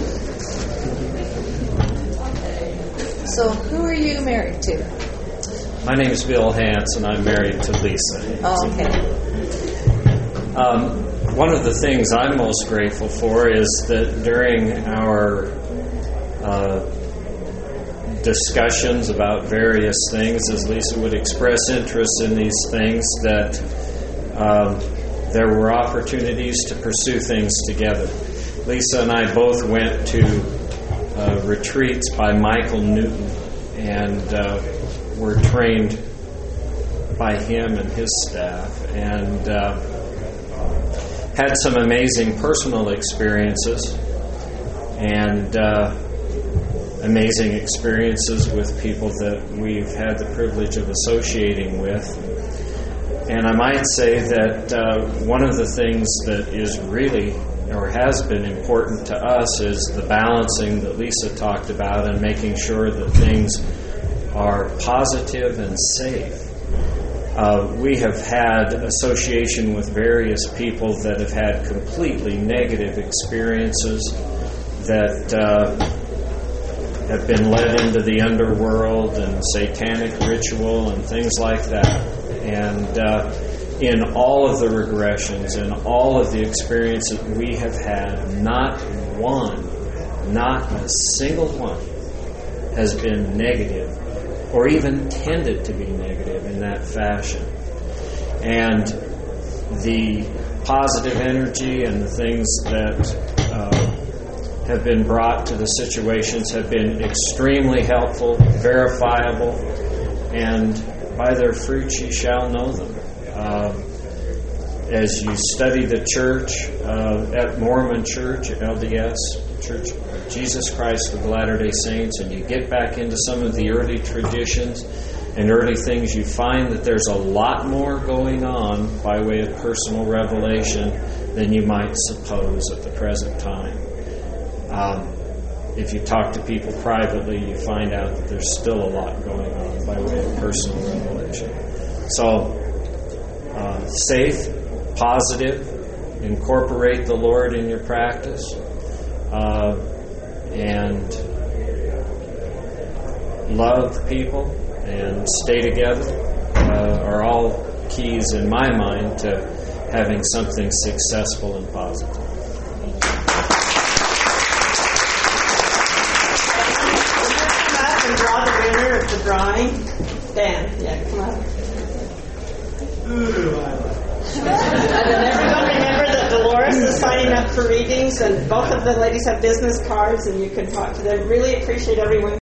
So, who are you married to? My name is Bill Hance, and I'm married to Lisa. Oh, okay. Um, one of the things I'm most grateful for is that during our uh, discussions about various things, as Lisa would express interest in these things, that um, there were opportunities to pursue things together. Lisa and I both went to uh, retreats by Michael Newton, and uh, were trained by him and his staff, and uh, had some amazing personal experiences, and uh, amazing experiences with people that we've had the privilege of associating with. And I might say that uh, one of the things that is really, or has been important to us, is the balancing that Lisa talked about, and making sure that things are positive and safe. Uh, we have had association with various people that have had completely negative experiences, that uh, have been led into the underworld and satanic ritual and things like that. And uh, in all of the regressions and all of the experiences we have had, not one, not a single one has been negative or even tended to be negative in that fashion. And the positive energy and the things that uh, have been brought to the situations have been extremely helpful, verifiable, and by their fruits ye shall know them. Um, as you study the church uh, at Mormon Church, at L D S, Church of Jesus Christ of Latter-day Saints, and you get back into some of the early traditions and early things, you find that there's a lot more going on by way of personal revelation than you might suppose at the present time. Um, if you talk to people privately, you find out that there's still a lot going on by way of personal revelation. So, uh, safe, positive, incorporate the Lord in your practice, uh, and love people and stay together uh, are all keys in my mind to having something successful and positive. Draw the winner of the drawing. Dan, yeah, come on. And everyone remember that Dolores is signing up for readings, and both of the ladies have business cards, and you can talk to them. Really appreciate everyone